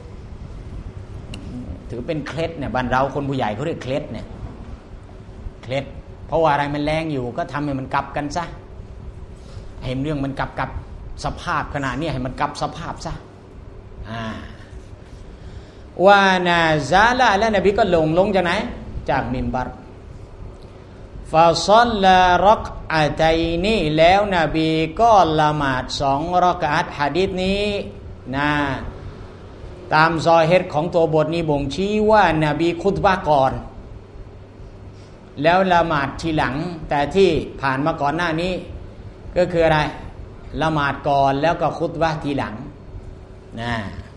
ถือเป็นเคล็ดเนี่ยบ้านเราคนผู้ใหญ่เขาเรียกเคล็ดเนี่ยเคล็ดเพราะว่าอะไรมันแรงอยู่ก็ทำให้มันกลับกันซะให้เรื่องมันกลับกับสภาพขณะนี้ให้มันกลับสภาพซะอ่าว่านาซาละและนบีก็ลงลงจากไหนจากมิมบัรฟาซัลลารักอะตัยนีแล้วนบีก็ละหมาดสองรักอะตหะดีษนี้นะตามซอฮิรของตัวบทนี้บ่งชี้ว่านบีคุตบะห์ก่อนแล้วละหมาดทีหลังแต่ที่ผ่านมาก่อนหน้านี้ก็คืออะไรละหมาดก่อนแล้วก็คุตบะห์ทีหลังนะ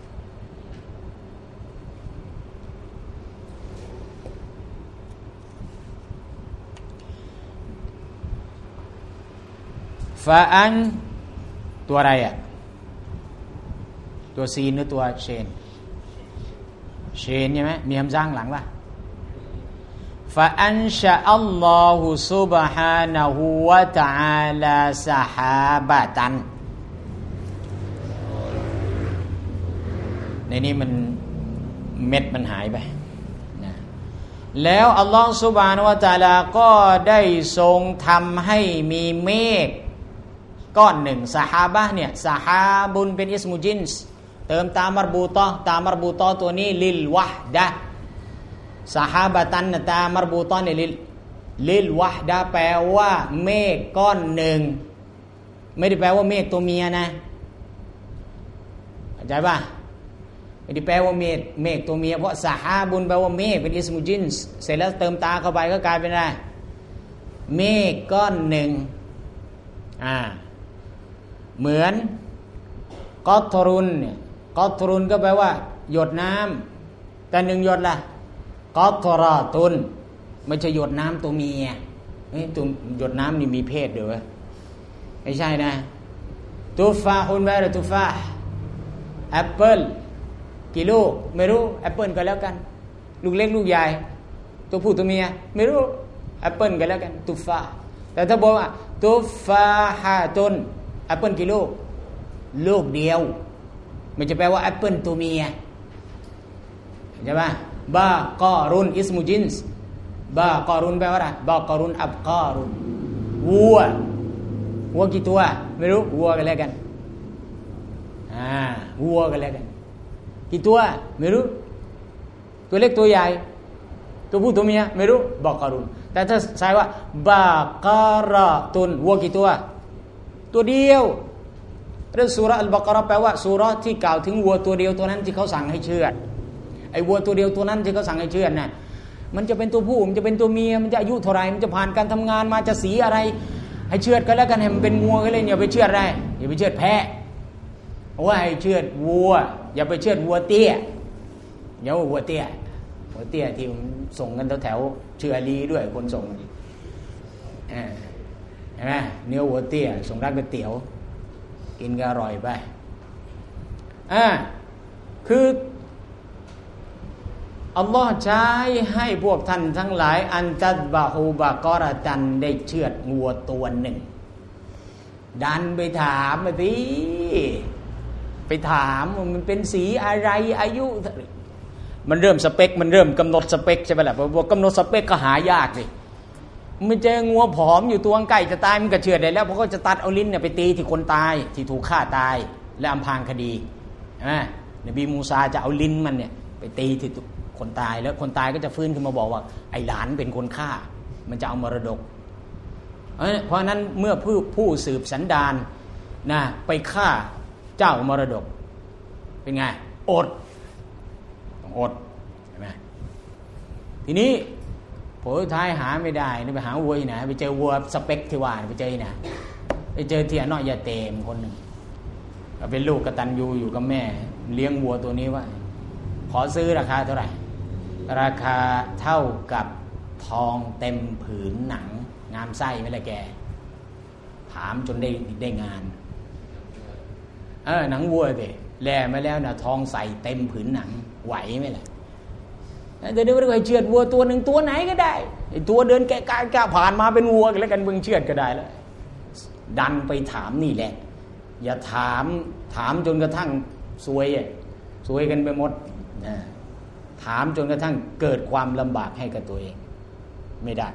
ฟาอันตัวอะไรอ่ะตัวซีนหรือตัวเชนเชนใช่ไหมมีคำสั่งหลังป่ะฟาอันชาอัลลอฮุซุบฮานะฮูวะตะอาลาซะฮาบะตันในนี้มันเม็ดมันหายไปนะแล้วอัลลอฮฺซุบฮานะฮูวะตะอาลาก็ได้ทรงทำให้มีเมฆก้อนหนึ่งซะฮาบะเนี่ยซะฮาบุนเป็นอิสมุจินส์เติมตามมารบูตอตามมารบูตอตัวนี้ลิลวะดะซะฮาบะตันตามารบูตอเนี่ยลิลลิลวะดะแปลว่าเมฆก้อนหนึ่งไม่ได้แปลว่าเมฆตัวเมียนะเข้าใจป่ะไม่ได้แปลว่าเมฆเมฆตัวเมียเพราะซะฮาบุนแปลว่าเมฆเป็นอิสมุจินส์เสร็จแล้วเติมตาเข้าไปก็กลายเป็นอะไรเมฆก้อนหนึ่งอ่าเหมือนกอตรุนเนี่ยกอตรุนก็แปลว่าหยดน้ำแต่หนึ่งหยดล่ะกอตราตุนไม่ใช่หยดน้ำตัวเมียเฮ้ยตัวหยดน้ำนี่มีเพศด้วยไม่ใช่นะตุฟาฮุนแปลว่าตุฟาแอปเปิ้ลกี่ลูกไม่รู้แอปเปิ้ลก็แล้วกันลูกเล็กลูกใหญ่ตัวผู้ตัวเมียไม่รู้แอปเปิ้ลก็แล้วกันตุฟาแต่ถ้าบอกว่าตุฟาฮาตุนแอปเปิ้ลกี่ลูกลูกเดียวไม่จะแปลว่าแอปเปิ้ลตัวเมียใช่ไหมบากอรุนอิสมุจินส์บากอรุนแปลว่าอะไรบากอรุนอับกอรุนวัววัวกี่ตัวไม่รู้วัวกันแล้วกันอ่าวัวกันแล้วกันกี่ตัวไม่รู้ตัวเล็กตัวใหญ่ตัวผู้ตัวเมียไม่รู้บากอรุนแต่ถ้าใช้ว่าบากอระตุนวัวกี่ตัวตัวเดียวเรื่องซูเราะห์อัลบะเกาะเราะห์แปลว่าซูเราะห์ที่กล่าวถึงวัวตัวเดียวตัวนั้นที่เขาสั่งให้เชือดไอ้วัวตัวเดียวตัวนั้นที่เขาสั่งให้เชือดน่ะมันจะเป็นตัวผู้มันจะเป็นตัวเมียมันจะอายุเท่าไรมันจะผ่านการทำงานมาจะสีอะไรให้เชือดกันแล้วกันให้มันเป็นงัวกันเลยอย่าไปเชือดอะไรอย่าไปเชือดแพะว่าให้เชือดวัวอย่าไปเชือดวัวเตี้ยอย่าว่าวัวเตี้ยวัวเตี้ยที่ส่งกันแถวๆเชือลีด้วยคนส่งอ่าเห็นไหมเนื้อวัวเตี้ยส่งร้านก๋วยเตี๋ยวกินก็อร่อยไปอ่าคืออัลลอฮ์ใช้ให้พวกท่านทั้งหลายอันตัดบะฮูบะกอระตันได้เชือดงัวตัวหนึ่งดันไปถามมาสิไปถามมันเป็นสีอะไรอายุมันเริ่มสเปคมันเริ่มกำหนดสเปคใช่ไหมล่ะพอกำหนดสเปคก็หายากสิไม่เจองัวผอมอยู่ตัวใกล้จะตายมันก็เชื่อได้แล้วเพราะก็จะตัดเอาลิ้นเนี่ยไปตีที่คนตายที่ถูกฆ่าตายและอำพรางคดีนะนบีมูซาจะเอาลิ้นมันเนี่ยไปตีที่คนตายแล้วคนตายก็จะฟื้นขึ้นมาบอกว่าไอ้หลานเป็นคนฆ่ามันจะเอามรดกเพราะนั้นเมื่อผู้ผู้สืบสันดานนะไปฆ่าเจ้ามรดกเป็นไงอดต้องอดใช่ไหมทีนี้ผลท้ายหาไม่ได้นี่ไปหาวัวที่ไหนไปเจอวัวสเปคที่ว่าไปเจอที่ไหนไปเจอที่อนอยาเตมคนหนึ่งเป็นลูกกตัญญูอยู่กับแม่เลี้ยงวัวตัวนี้ไว้ขอซื้อราคาเท่าไหร่ราคาเท่ากับทองเต็มผืนหนังงามไส้ไหมล่ะแกถามจนได้ได้งานเออหนังวัวสิแล่มาแล้วนะทองใส่เต็มผืนหนังไหวไหมล่ะเดี๋ยวเดี๋ยวไปเชือดวัวตัวหนึ่งตัวไหนก็ได้ไอ้ตัวเดินแกะกะกะผ่านมาเป็นวัวแล้วกันมึงเชือดก็ได้แล้วดันไปถามนี่แหละอย่าถามถามจนกระทั่งซวยอ่ะซวยกันไปหมดนะถามจนกระทั่งเกิดความลำบากให้กับตัวเองไม่ได้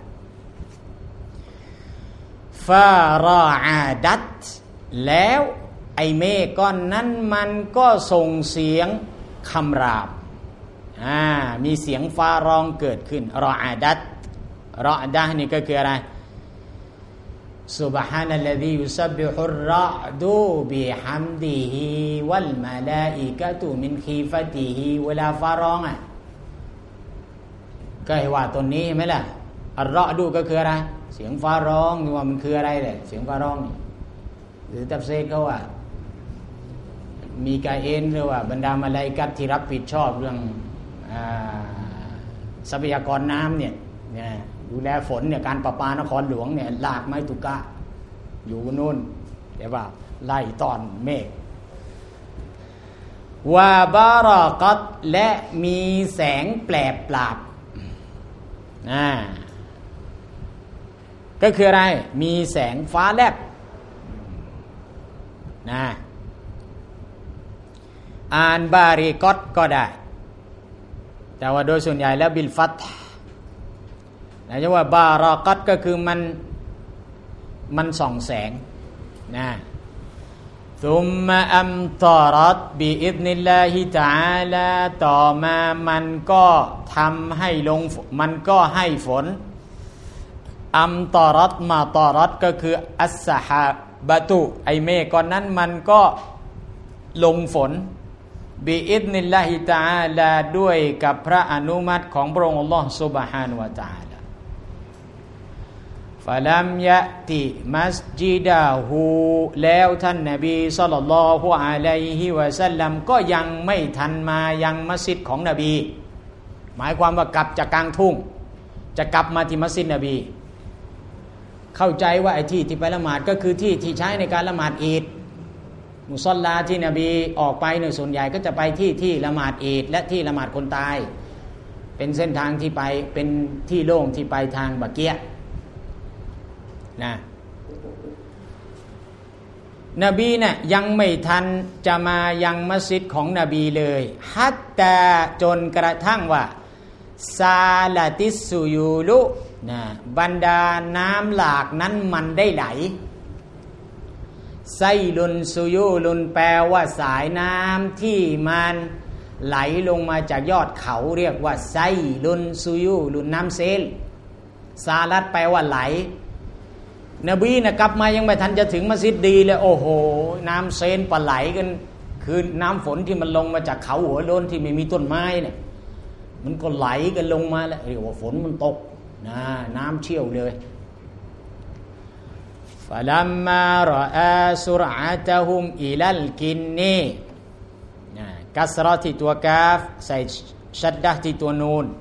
ฟาราอาดัตแล้วไอ้เมฆก้อนนั้นมันก็ส่งเสียงคำรามอ่ามีเสียงฟ้าร้องเกิดขึ้นรออาดัตรออาดะนี่ก็คืออะไรซุบฮานัลลซียุซับบิฮุรเราะดูบิฮัมดิฮิวัลมะลาอิกะตุมินคีฟะติฮิเวลาฟ้าร้องอ่ะก็ให้ว่าตัวนี้ไหมล่ะอัลเราะดูก็คืออะไรเสียงฟ้าร้องนี่ว่ามันคืออะไรเลยเสียงฟ้าร้องนี่หรือตัฟซีรเขาว่ามีกาเอนหรือว่าบรรดามะลาอิกัตที่รับผิดชอบเรื่องทรัพยากรน้ำเนี่ยดูแลฝนเนี่ยการประปานครหลวงเนี่ยลากไม้ตุกะอยู่นู่นแต่ว่าไล่ตอนเมฆวาบารากัตและมีแสงแปลบปราบอ่าก็คืออะไรมีแสงฟ้าแลบนะอ่านบาริกอตก็ได้แต่ว่าโดยส่วนใหญ่แล้วบิลฟัตนะจะว่าบารากัตก็คือมันมันส่องแสงนะซุมมะอัมตอรัตบิอิซนิลลาฮิตะอาลาต่อมามันก็ทำให้ลงมันก็ให้ฝนอัมตอรัตมาตอรัตก็คืออัสซะฮาบะตุไอเมฆก้อนนั้นมันก็ลงฝนบิอิซนิลลาฮิตะอาลาด้วยกับพระอนุมัติของพระองค์อัลลอฮฺซุบฮานะฮูวะตะอาลาฟะลัมยะติมัสจิดะฮูแล้วท่านนบีศ็อลลัลลอฮุอะลัยฮิวะซัลลัมก็ยังไม่ทันมายังมัสยิดของนบีหมายความว่ากลับจากกลางทุ่งจะกลับมาที่มัสยิดนบีเข้าใจว่าไอ้ที่ที่ไปละหมาดก็คือที่ที่ใช้ในการละหมาดอีดมุศอลลาที่นบีออกไปเนี่ยส่วนใหญ่ก็จะไปที่ที่ละหมาดอีดและที่ละหมาดคนตายเป็นเส้นทางที่ไปเป็นที่โล่งที่ไปทางบะเกียะนะนบีเนี่ยยังไม่ทันจะมายังมัสยิดของนบีเลยฮัตตาจนกระทั่งว่าซาลาติสซูยูลุนะบรรดาน้ำหลากนั้นมันได้ไหลไซลุนซูยูลุนแปลว่าสายน้ำที่มันไหลลงมาจากยอดเขาเรียกว่าไซลุนซูยูลุนน้ำเซลซาลัดแปลว่าไหลนบีนะกลับมายังไม่ทันจะถึงมัสยิดดีเลยโอ้โหน้ำเซนปะไหลกันคือน้ำฝนที่มันลงมาจากเขาหัวโล้นที่ไม่มีต้นไม้เนี่ยมันก็ไหลกันลงมาแล้วเรียกว่าฝนมันตกนะน้ำเชี่ยวเลยฟะลัมมารออาสุรอะตะฮุมอิลัลกินนีนะกัสเราะห์ที่ตัวกาฟใส่ชัดดะห์ที่ตัวนูน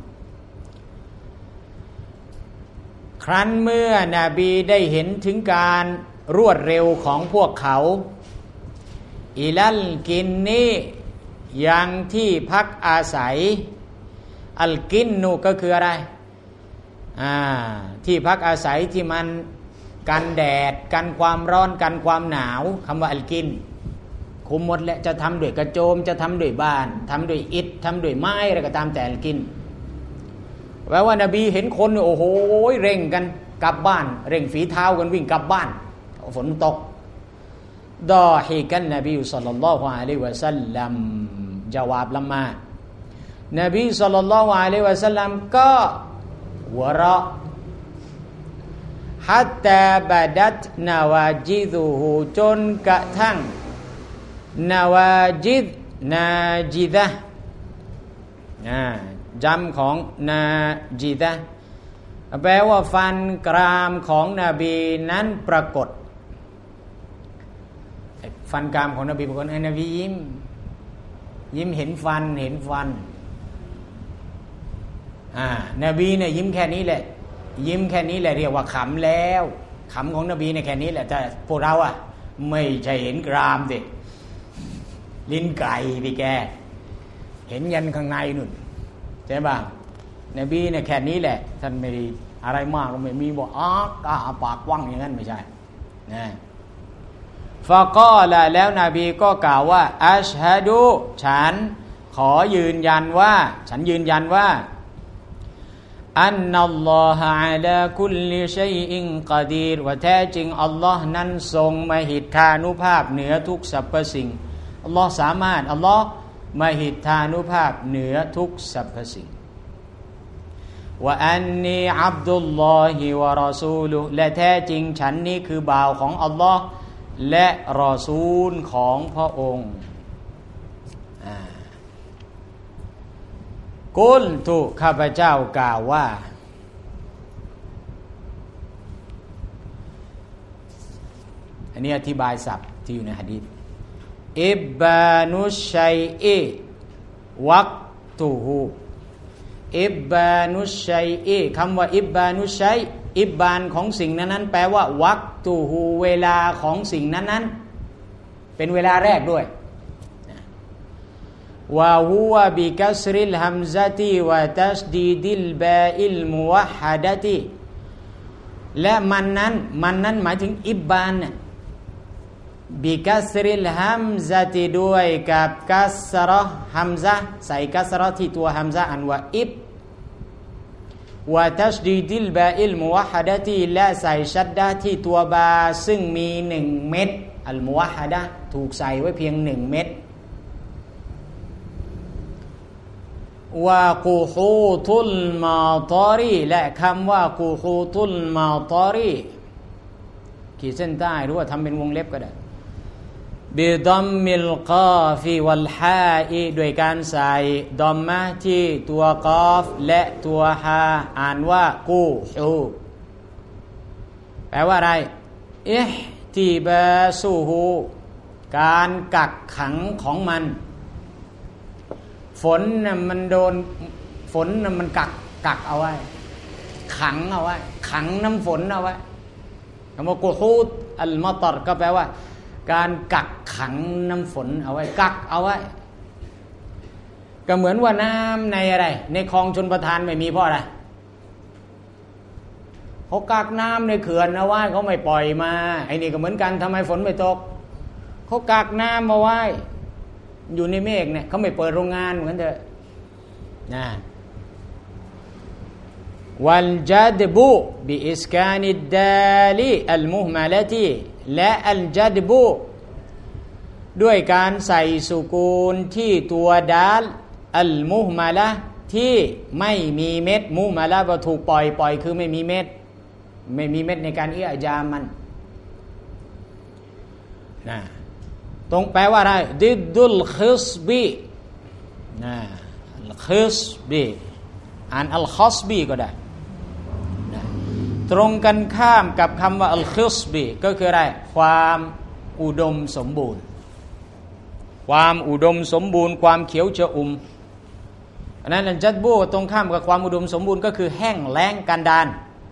ครั้นเมื่อนบีได้เห็นถึงการรวดเร็วของพวกเขาอิลัลกินนียังที่พักอาศัยอัลกินนูก็คืออะไรอ่าที่พักอาศัยที่มันกันแดดกันความร้อนกันความหนาวคำว่าอัลกินคุมหมดแหละจะทำด้วยกระโจมจะทำด้วยบ้านทำด้วยอิฐทำด้วยไม้อะไรก็ตามแต่กินแปลว่านบีเห็นคนโอ้โหเร่งกันกลับบ้านเร่งฝีเท้ากันวิ่งกลับบ้านฝนตกดอฮิกันนบีศ็อลลัลลอฮุอะลัยฮิวะซัลลัมจาวาบละมานบีศ็อลลัลลอฮุอะลัยฮิวะซัลลัมก็หัวเราะฮัตตาบาดัตนาวาจิดุฮูจนกระทั่งนาวาจิดนาจิดะนะจำของนาจิดะแปลว่าฟันกรามของนบีนั้นปรากฏฟันกรามของนบีปรากฏนบียิ้มยิ้มเห็นฟันเห็นฟันอ่านบีเนี่ยยิ้มแค่นี้แหละยิ้มแค่นี้แหละเรียกว่าขำแล้วขำของนบีเนี่ยแค่นี้แหละแต่พวกเราอ่ะไม่ใช่เห็นกรามสิลิ้นไก่พี่แกเห็นยันข้างในนู่นใช่ป่ะนบีเนี่ยแค่นี้แหละท่านไม่ได้อะไรมากไม่มีบอกอ้ากาปากว่างอย่างนั้นไม่ใช่นะฟะกอละแล้วนบีก็กล่าวว่าอัชฮะดูฉันขอยืนยันว่าฉันยืนยันว่าอันนัลลอฮะอะลาคุลลิชัยอินกอดีรว่าแท้จริงอัลลอฮ์นั้นทรงมหิทธานุภาพเหนือทุกสรรพสิ่งอัลลอฮ์สามารถอัลลอฮ์มหิทธานุภาพเหนือทุกสรรพสิ่งว่าอันนีอับดุลลอฮิวะรอซูลุและแท้จริงฉันนี้คือบ่าวของอัลลอฮ์และรอซูลของพระองค์กุลตุข้าพเจ้ากล่าวว่าอันนี้อธิบายศัพท์ที่อยู่ในหะดีษอิบบานุชัยอิวักตุฮูอิบบานุชัยอิคำว่าอิบบานุชัยอิบบานของสิ่งนั้นๆแปลว่าวักตุฮูเวลาของสิ่งนั้นๆเป็นเวลาแรกด้วยวะฮุวะบิกัสริลฮัมซะติวะตัชดีดิลบาอิลมุวะฮะดะติและมันนั้นมันนั้นหมายถึงอิบบานเนี่ยบิกัสริลฮัมซะติด้วยกับกัสเราะห์ฮัมซะใส่กัสเราะห์ที่ตัวฮัมซะอันว่าอิบวะตัชดีดิลบาอิลมุวะฮะดะติและใส่ชัดดะห์ที่ตัวบาซึ่งมีหนึ่งเม็ดอัลมุวะฮะดะห์ถูกใส่ไว้เพียงหนึ่งเม็ดวะกูฮูตุลมาตารีและคำว่ากูฮูตุลมาตารีขีดเส้นใต้หรือว่าทำเป็นวงเล็บก็ได้บิดัมมิลกาฟิวัลฮาอิด้วยการใส่ดอมมะที่ตัวกอฟและตัวฮาอ่านว่ากูฮูแปลว่าอะไรอิห์ติบาซูฮูการกักขังของมันฝนน่ะมันโดนฝนน่ะมันกักกักเอาไว้ขังเอาไว้ขังน้ำฝนเอาไว้คำว่ากูฮูดอัลมัตรก็แปลว่าการกักขังน้ำฝนเอาไว้กักเอาไว้ก็เหมือนว่าน้ำในอะไรในคลองชลประทานไม่มีเพราะอะไรเขากักน้ำในเขื่อนเอาไว้เขาไม่ปล่อยมาไอ้นี่ก็เหมือนกันทำไมฝนไม่ตกเขากักน้ำเอาไว้อยู่ในเมฆเนี่ยเขาไม่เปิดโรงงานเหมือนเถอะนะวัลจัดบุบิอิสกานิดดาลีอัลมุฮมาลาตีและอัลจัดบุด้วยการใส่สุกูนที่ตัวดาลอัลมุฮมาละที่ไม่มีเม็ดมุฮมาละว่าถูกปล่อยปล่อยคือไม่มีเม็ดไม่มีเม็ดในการอิอญามันนะตรงแปลว่าอะไรดิดดุลคิสบีนะอัลคิสบีอ่านอัลคิสบีก็ได้นะตรงกันข้ามกับคำว่าอัลคิสบีก็คืออะไรความอุดมสมบูรณ์ความอุดมสมบูรณ์ความเขียวชอุ่มอันนั้นอัลจัดบูตรงข้ามกับความอุดมสมบูรณ์ก็คือแห้งแล้งกันดาร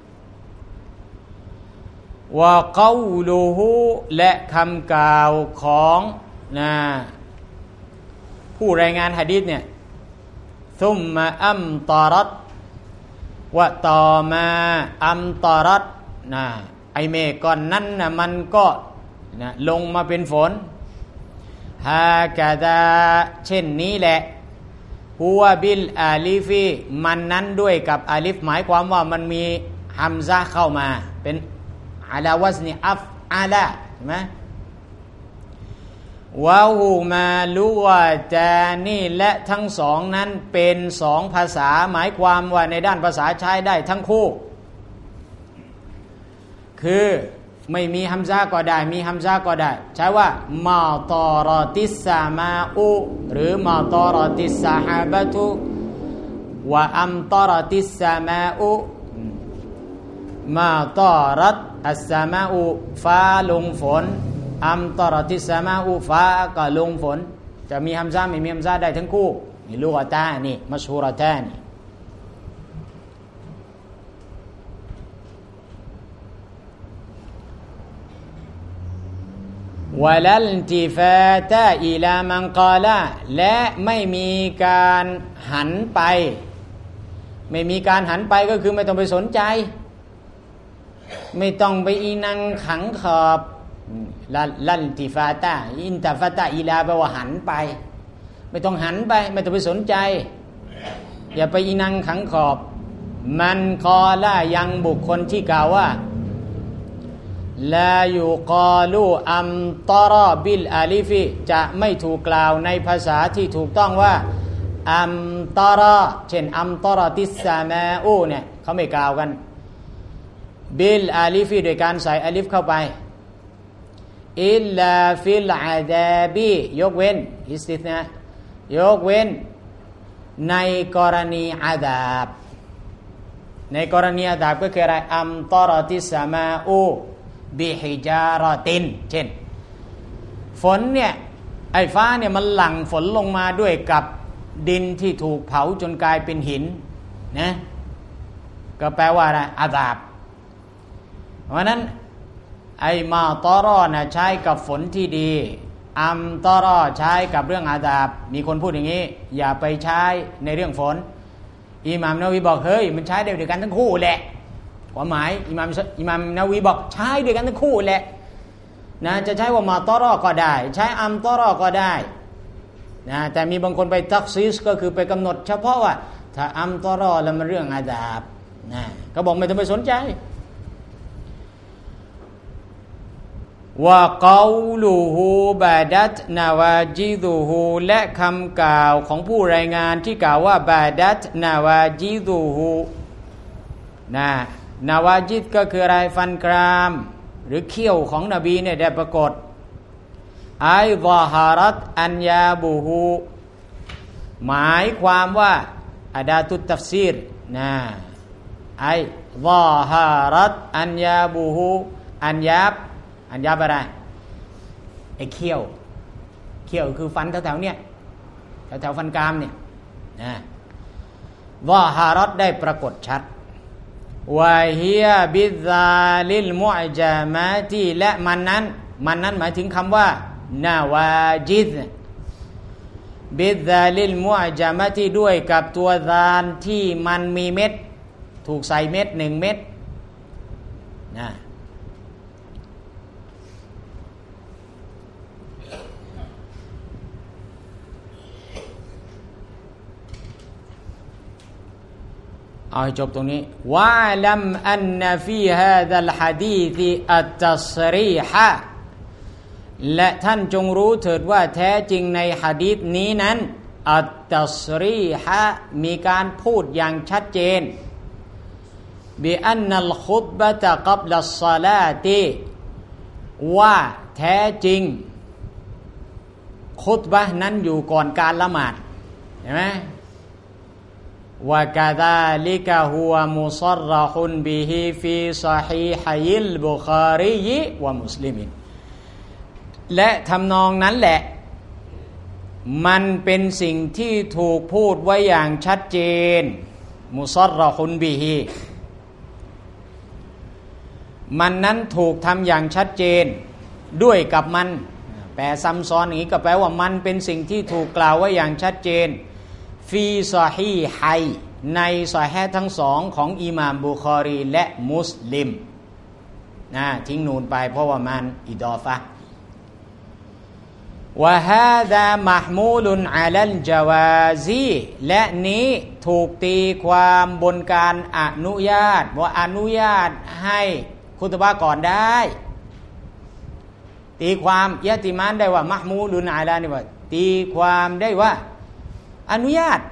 วะกอลูฮูและคำกล่าวของนะผู้รายงานหะดีษเนี่ยซุมมาอัมตารัตวะต่อมาอัมตารัตนะไอเมฆก้อนนั้นนะมันก็นะลงมาเป็นฝนฮากะดาเช่นนี้แหละฮัวบิลอาลิฟีมันนั้นด้วยกับอาลิฟหมายความว่ามันมีฮัมซะเข้ามาเป็นอาลาวัซนีอัฟอาลาใช่ไหมวะฮูมาลุวะจานีและทั้งสองนั้นเป็นสองภาษาหมายความว่าในด้านภาษาใช้ได้ทั้งคู่คือไม่มีฮัมซะก็ได้มีฮัมซะก็ได้ใช้ว่ามาตอรติสสามาอุหรือมาตอรติสซาฮาบะตุวะอัมตอรติสสามาอุมาตอรัตอัสสามาอุฟ้าลงฝนอัมตอรติสสามาอุฟ้าก็ลงฝนจะมีฮัมซะไม่มีฮัมซะได้ทั้งคู่นี่ลุกะตานี่มัชฮูเราะตานี่วะลัลติฟาตะอิลามันกาลาและไม่มีการหันไปไม่มีการหันไปก็คือไม่ต้องไปสนใจไม่ต้องไปอีนังขังขอบลัลติฟาตะอินตะฟาตะอิลาแปลว่าหันไปไม่ต้องหันไปไม่ต้องไปสนใจอย่าไปอีนังขังขอบมันกาลายังบุคคลที่กล่าวว่าลายุกาลูอัมตอรบิลอาลิฟิจะไม่ถูกกล่าวในภาษาที่ถูกต้องว่าอัมตอรเช่นอัมตอรติสซามาอูเนี่ยเขาไม่กล่าวกันบิลอาลิฟิโดยการใส่อาลิฟเข้าไปอิลลาฟิลอาดาบียกเว้นอิสติษนะยกเว้นในกรณีอาดาบในกรณีอาดาบก็คืออะไรอัมตอรติสซามาอูบิฮิจารอตินเช่นฝนเนี่ยไอ้ฟ้าเนี่ยมันหลั่งฝนลงมาด้วยกับดินที่ถูกเผาจนกลายเป็นหินนะก็แปลว่าอะไรอาซาบเพราะนั้นไอ้มาตอรอนะใช้กับฝนที่ดีอัมตอรอใช้กับเรื่องอาซาบมีคนพูดอย่างนี้อย่าไปใช้ในเรื่องฝนอิหม่ามนาวีบอกเฮ้ยมันใช้ได้ด้วยกันทั้งคู่แหละความหมายอิหม่ามอิหม่ามนาวีบอกใช้ด้วยกันทั้งคู่แหละนะจะใช้ว่ามาตอรอก็ได้ใช้อัมตอรอก็ได้นะแต่มีบางคนไปตักซีสก็คือไปกำหนดเฉพาะว่าถ้าอัมตอรอแล้วมันเรื่องอาซาบนะก็บอกไม่ต้องไปสนใจว่าเกาลูฮูบาดัตนาวาจิดูฮูและคำกล่าวของผู้รายงานที่กล่าวว่าบาดัตนาวาจิดูฮูนะนาวาจิดก็คืออะไรฟันกรามหรือเขี้ยวของนบีเนี่ยได้ปรากฏไอวาฮารัตอัญญาบูฮูหมายความว่าอะดาตุตตัฟซีรนะไอวาฮารัตอัญญาบูฮูอัญญาบอัญญาบอะไรไอเขี้ยวเขี้ยวคือฟันแถวๆเนี่ยแถวๆฟันกรามเนี่ยนะวาฮารัตได้ปรากฏชัดวะฮียะบิซาลิลมุอจามะตีและมันนั้นมันนั้นหมายถึงคำว่านาวาจิดบิซาลิลมุอจามะตีด้วยกับตัวซานที่มันมีเม็ดถูกใส่เม็ดหนึ่งเม็ดนะเอาให้จบตรงนี้วะลัมอันนฟีฮาซัลหะดีษอัตตัศรีฮะและท่านจงรู้เถิดว่าแท้จริงในหะดีษนี้นั้นอัตตัศรีฮะมีการพูดอย่างชัดเจนบิอันนัลคุตบะตะกับลัสศอลาติว่าแท้จริงคุตบะห์นั้นอยู่ก่อนการละหมาดเห็นไหมวะกะซาลิกะฮุวะมุศรรหุนบิฮิฟีศอฮีฮิลบุคารีวะมุสลิมและทำนองนั้นแหละมันเป็นสิ่งที่ถูกพูดไว้อย่างชัดเจนมุศรรหุนบิฮิมันนั้นถูกทำอย่างชัดเจนด้วยกับมันแปลซ้ำซ้อนอย่างนี้ก็แปลว่ามันเป็นสิ่งที่ถูกกล่าวไว้อย่างชัดเจนฟีซอฮีไฮในซอฮีทั้งสองของอิหม่ามบุคอรีและมุสลิมนะทิ้งนูนไปเพราะว่ามันอิดอฟะวะฮาซามะห์มูลุนอะลัลญาวาซีและนี้ถูกตีความบนการอนุญาตว่าอนุญาตให้คุตบะห์ก่อนได้ตีความยะติมานได้ว่ามะห์มูลุนอะลานี่ว่าตีความได้ว่าอนุญาต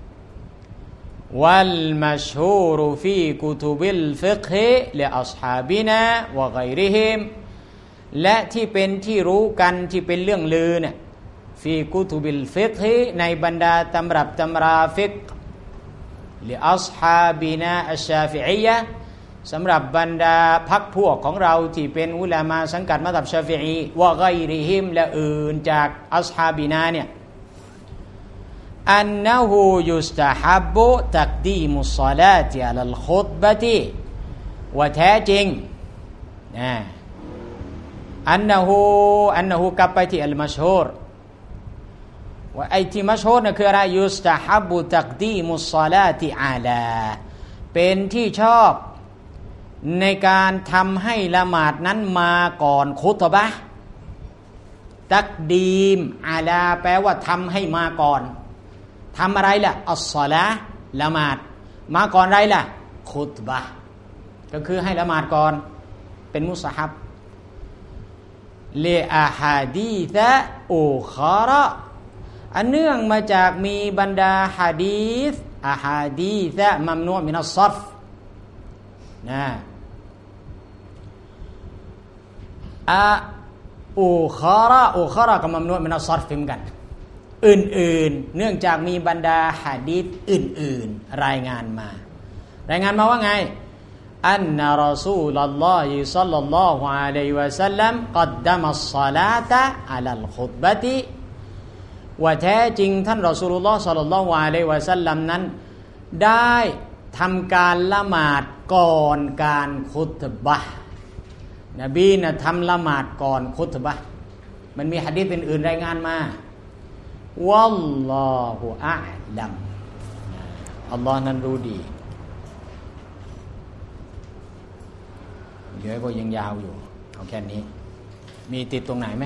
วัลมัชฮูรฟีกุตุบิลฟิกฮิลิอัศฮาบินาวะฆอยริฮิมและที่เป็นที่รู้กันที่เป็นเรื่องลือเนี่ยฟีกุตุบิลฟิกฮิในบรรดาตำรับตำราฟิกลิอัศฮาบินาอัชชาฟิอียะห์สำหรับบรรดาพรรคพวกของเราที่เป็นอุลามะสังกัดมัซฮับชาฟิอีวะฆอยริฮิมและอื่นจากอัศฮาบินาเนี่ยอันนะฮูยุสตะฮับบุตักดีมุศศอลาติอะลัลคุตบะติว่าแท้จริงนะอันนะฮูอันนะฮูกลับไปที่อัลมัชฮูรว่าไอ้ที่มัชฮูรน่ะคืออะไรยุสตะฮับบุตักดีมุศศอลาติอะลาเป็นที่ชอบในการทำให้ละหมาดนั้นมาก่อนคุตบะห์ตักดีมอะลาแปลว่าทำให้มาก่อนทำอะไรล่ะอัศศอลาห์ละหมาดมาก่อนอะไรล่ะคุตบะห์ก็คือให้ละหมาดก่อนเป็นมุสฮับเลอะฮาดีษะอุคาระอันเนื่องมาจากมีบรรดาหะดีษอะฮาดีษะมัมนูอ์มินัสซัรฟนะอะอุคาระอุคาระกับมัมนูอ์มินัสซัรฟเหมือนกันอื่นๆเนื่องจากมีบรรดาหะดีษอื่นๆรายงานมารายงานมาว่าไงอันนะรอซูลุลลอฮิศ็อลลัลลอฮุอะลัยฮิวะซัลลัมกัดดะมัสศอลาตะอะลัลคุตบะติว่าแท้จริงท่านรอซูลุลลอฮ์ศ็อลลัลลอฮุอะลัยฮิวะซัลลัมนั้นได้ทำการละหมาดก่อนการคุตบะห์นบีน่ะทำละหมาดก่อนคุตบะห์มันมีหะดีษอื่นๆรายงานมาวัลลอฮุอะลัมอัลลอฮ์นั้นรู้ดีเดี๋ยวก็ยังยาวอยู่เอาแค่นี้มีติดตรงไหนไหม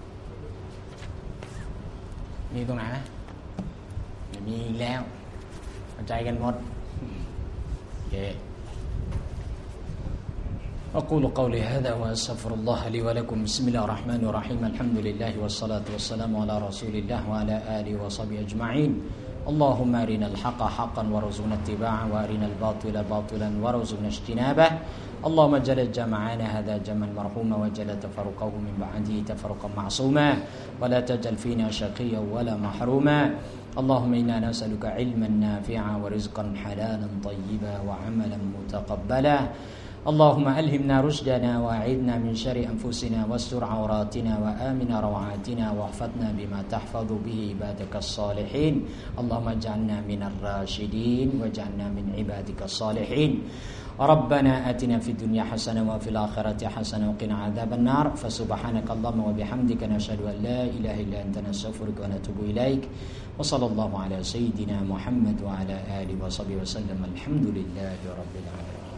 มีตรงไหนไหมไม่มีแล้วเข้าใจกันหมดโอเคأقول قولي هذا وأستغفر الله لي ولكم بسم الله الرحمن الرحيم الحمد لله والصلاة والسلام على رسول الله وعلى آله وصحبه أجمعين اللهم أرنا الحق حقا وارزقنا اتباعه وأرنا الباطل باطلا وارزقنا اجتنابه اللهم اجعل جمعنا هذا جمعا مرحوما واجعل تفرقه من بعده تفرقا معصوما ولا تجعل فينا شقيا ولا محروما اللهم إنا نسألك علما نافعا ورزقا حلالا طيبا وعملا متقبلا اللهم ألهمنا رشدنا وأعذنا من شر أنفسنا واستر عوراتنا وآمن روعاتنا واحفظنا بما تحفظ به عبادك الصالحين اللهم اجعلنا من الراشدين واجعلنا من عبادك الصالحين ربنا آتنا في الدنيا حسنة وفي الآخرة حسنة وقنا عذاب النار فسبحانك اللهم وبحمدك نشهد أن لا إله إلا أنت نستغفرك ونتوب إليك وصلى الله على سيدنا محمد وعلى آله وصحبه وسلم الحمد لله رب العالمين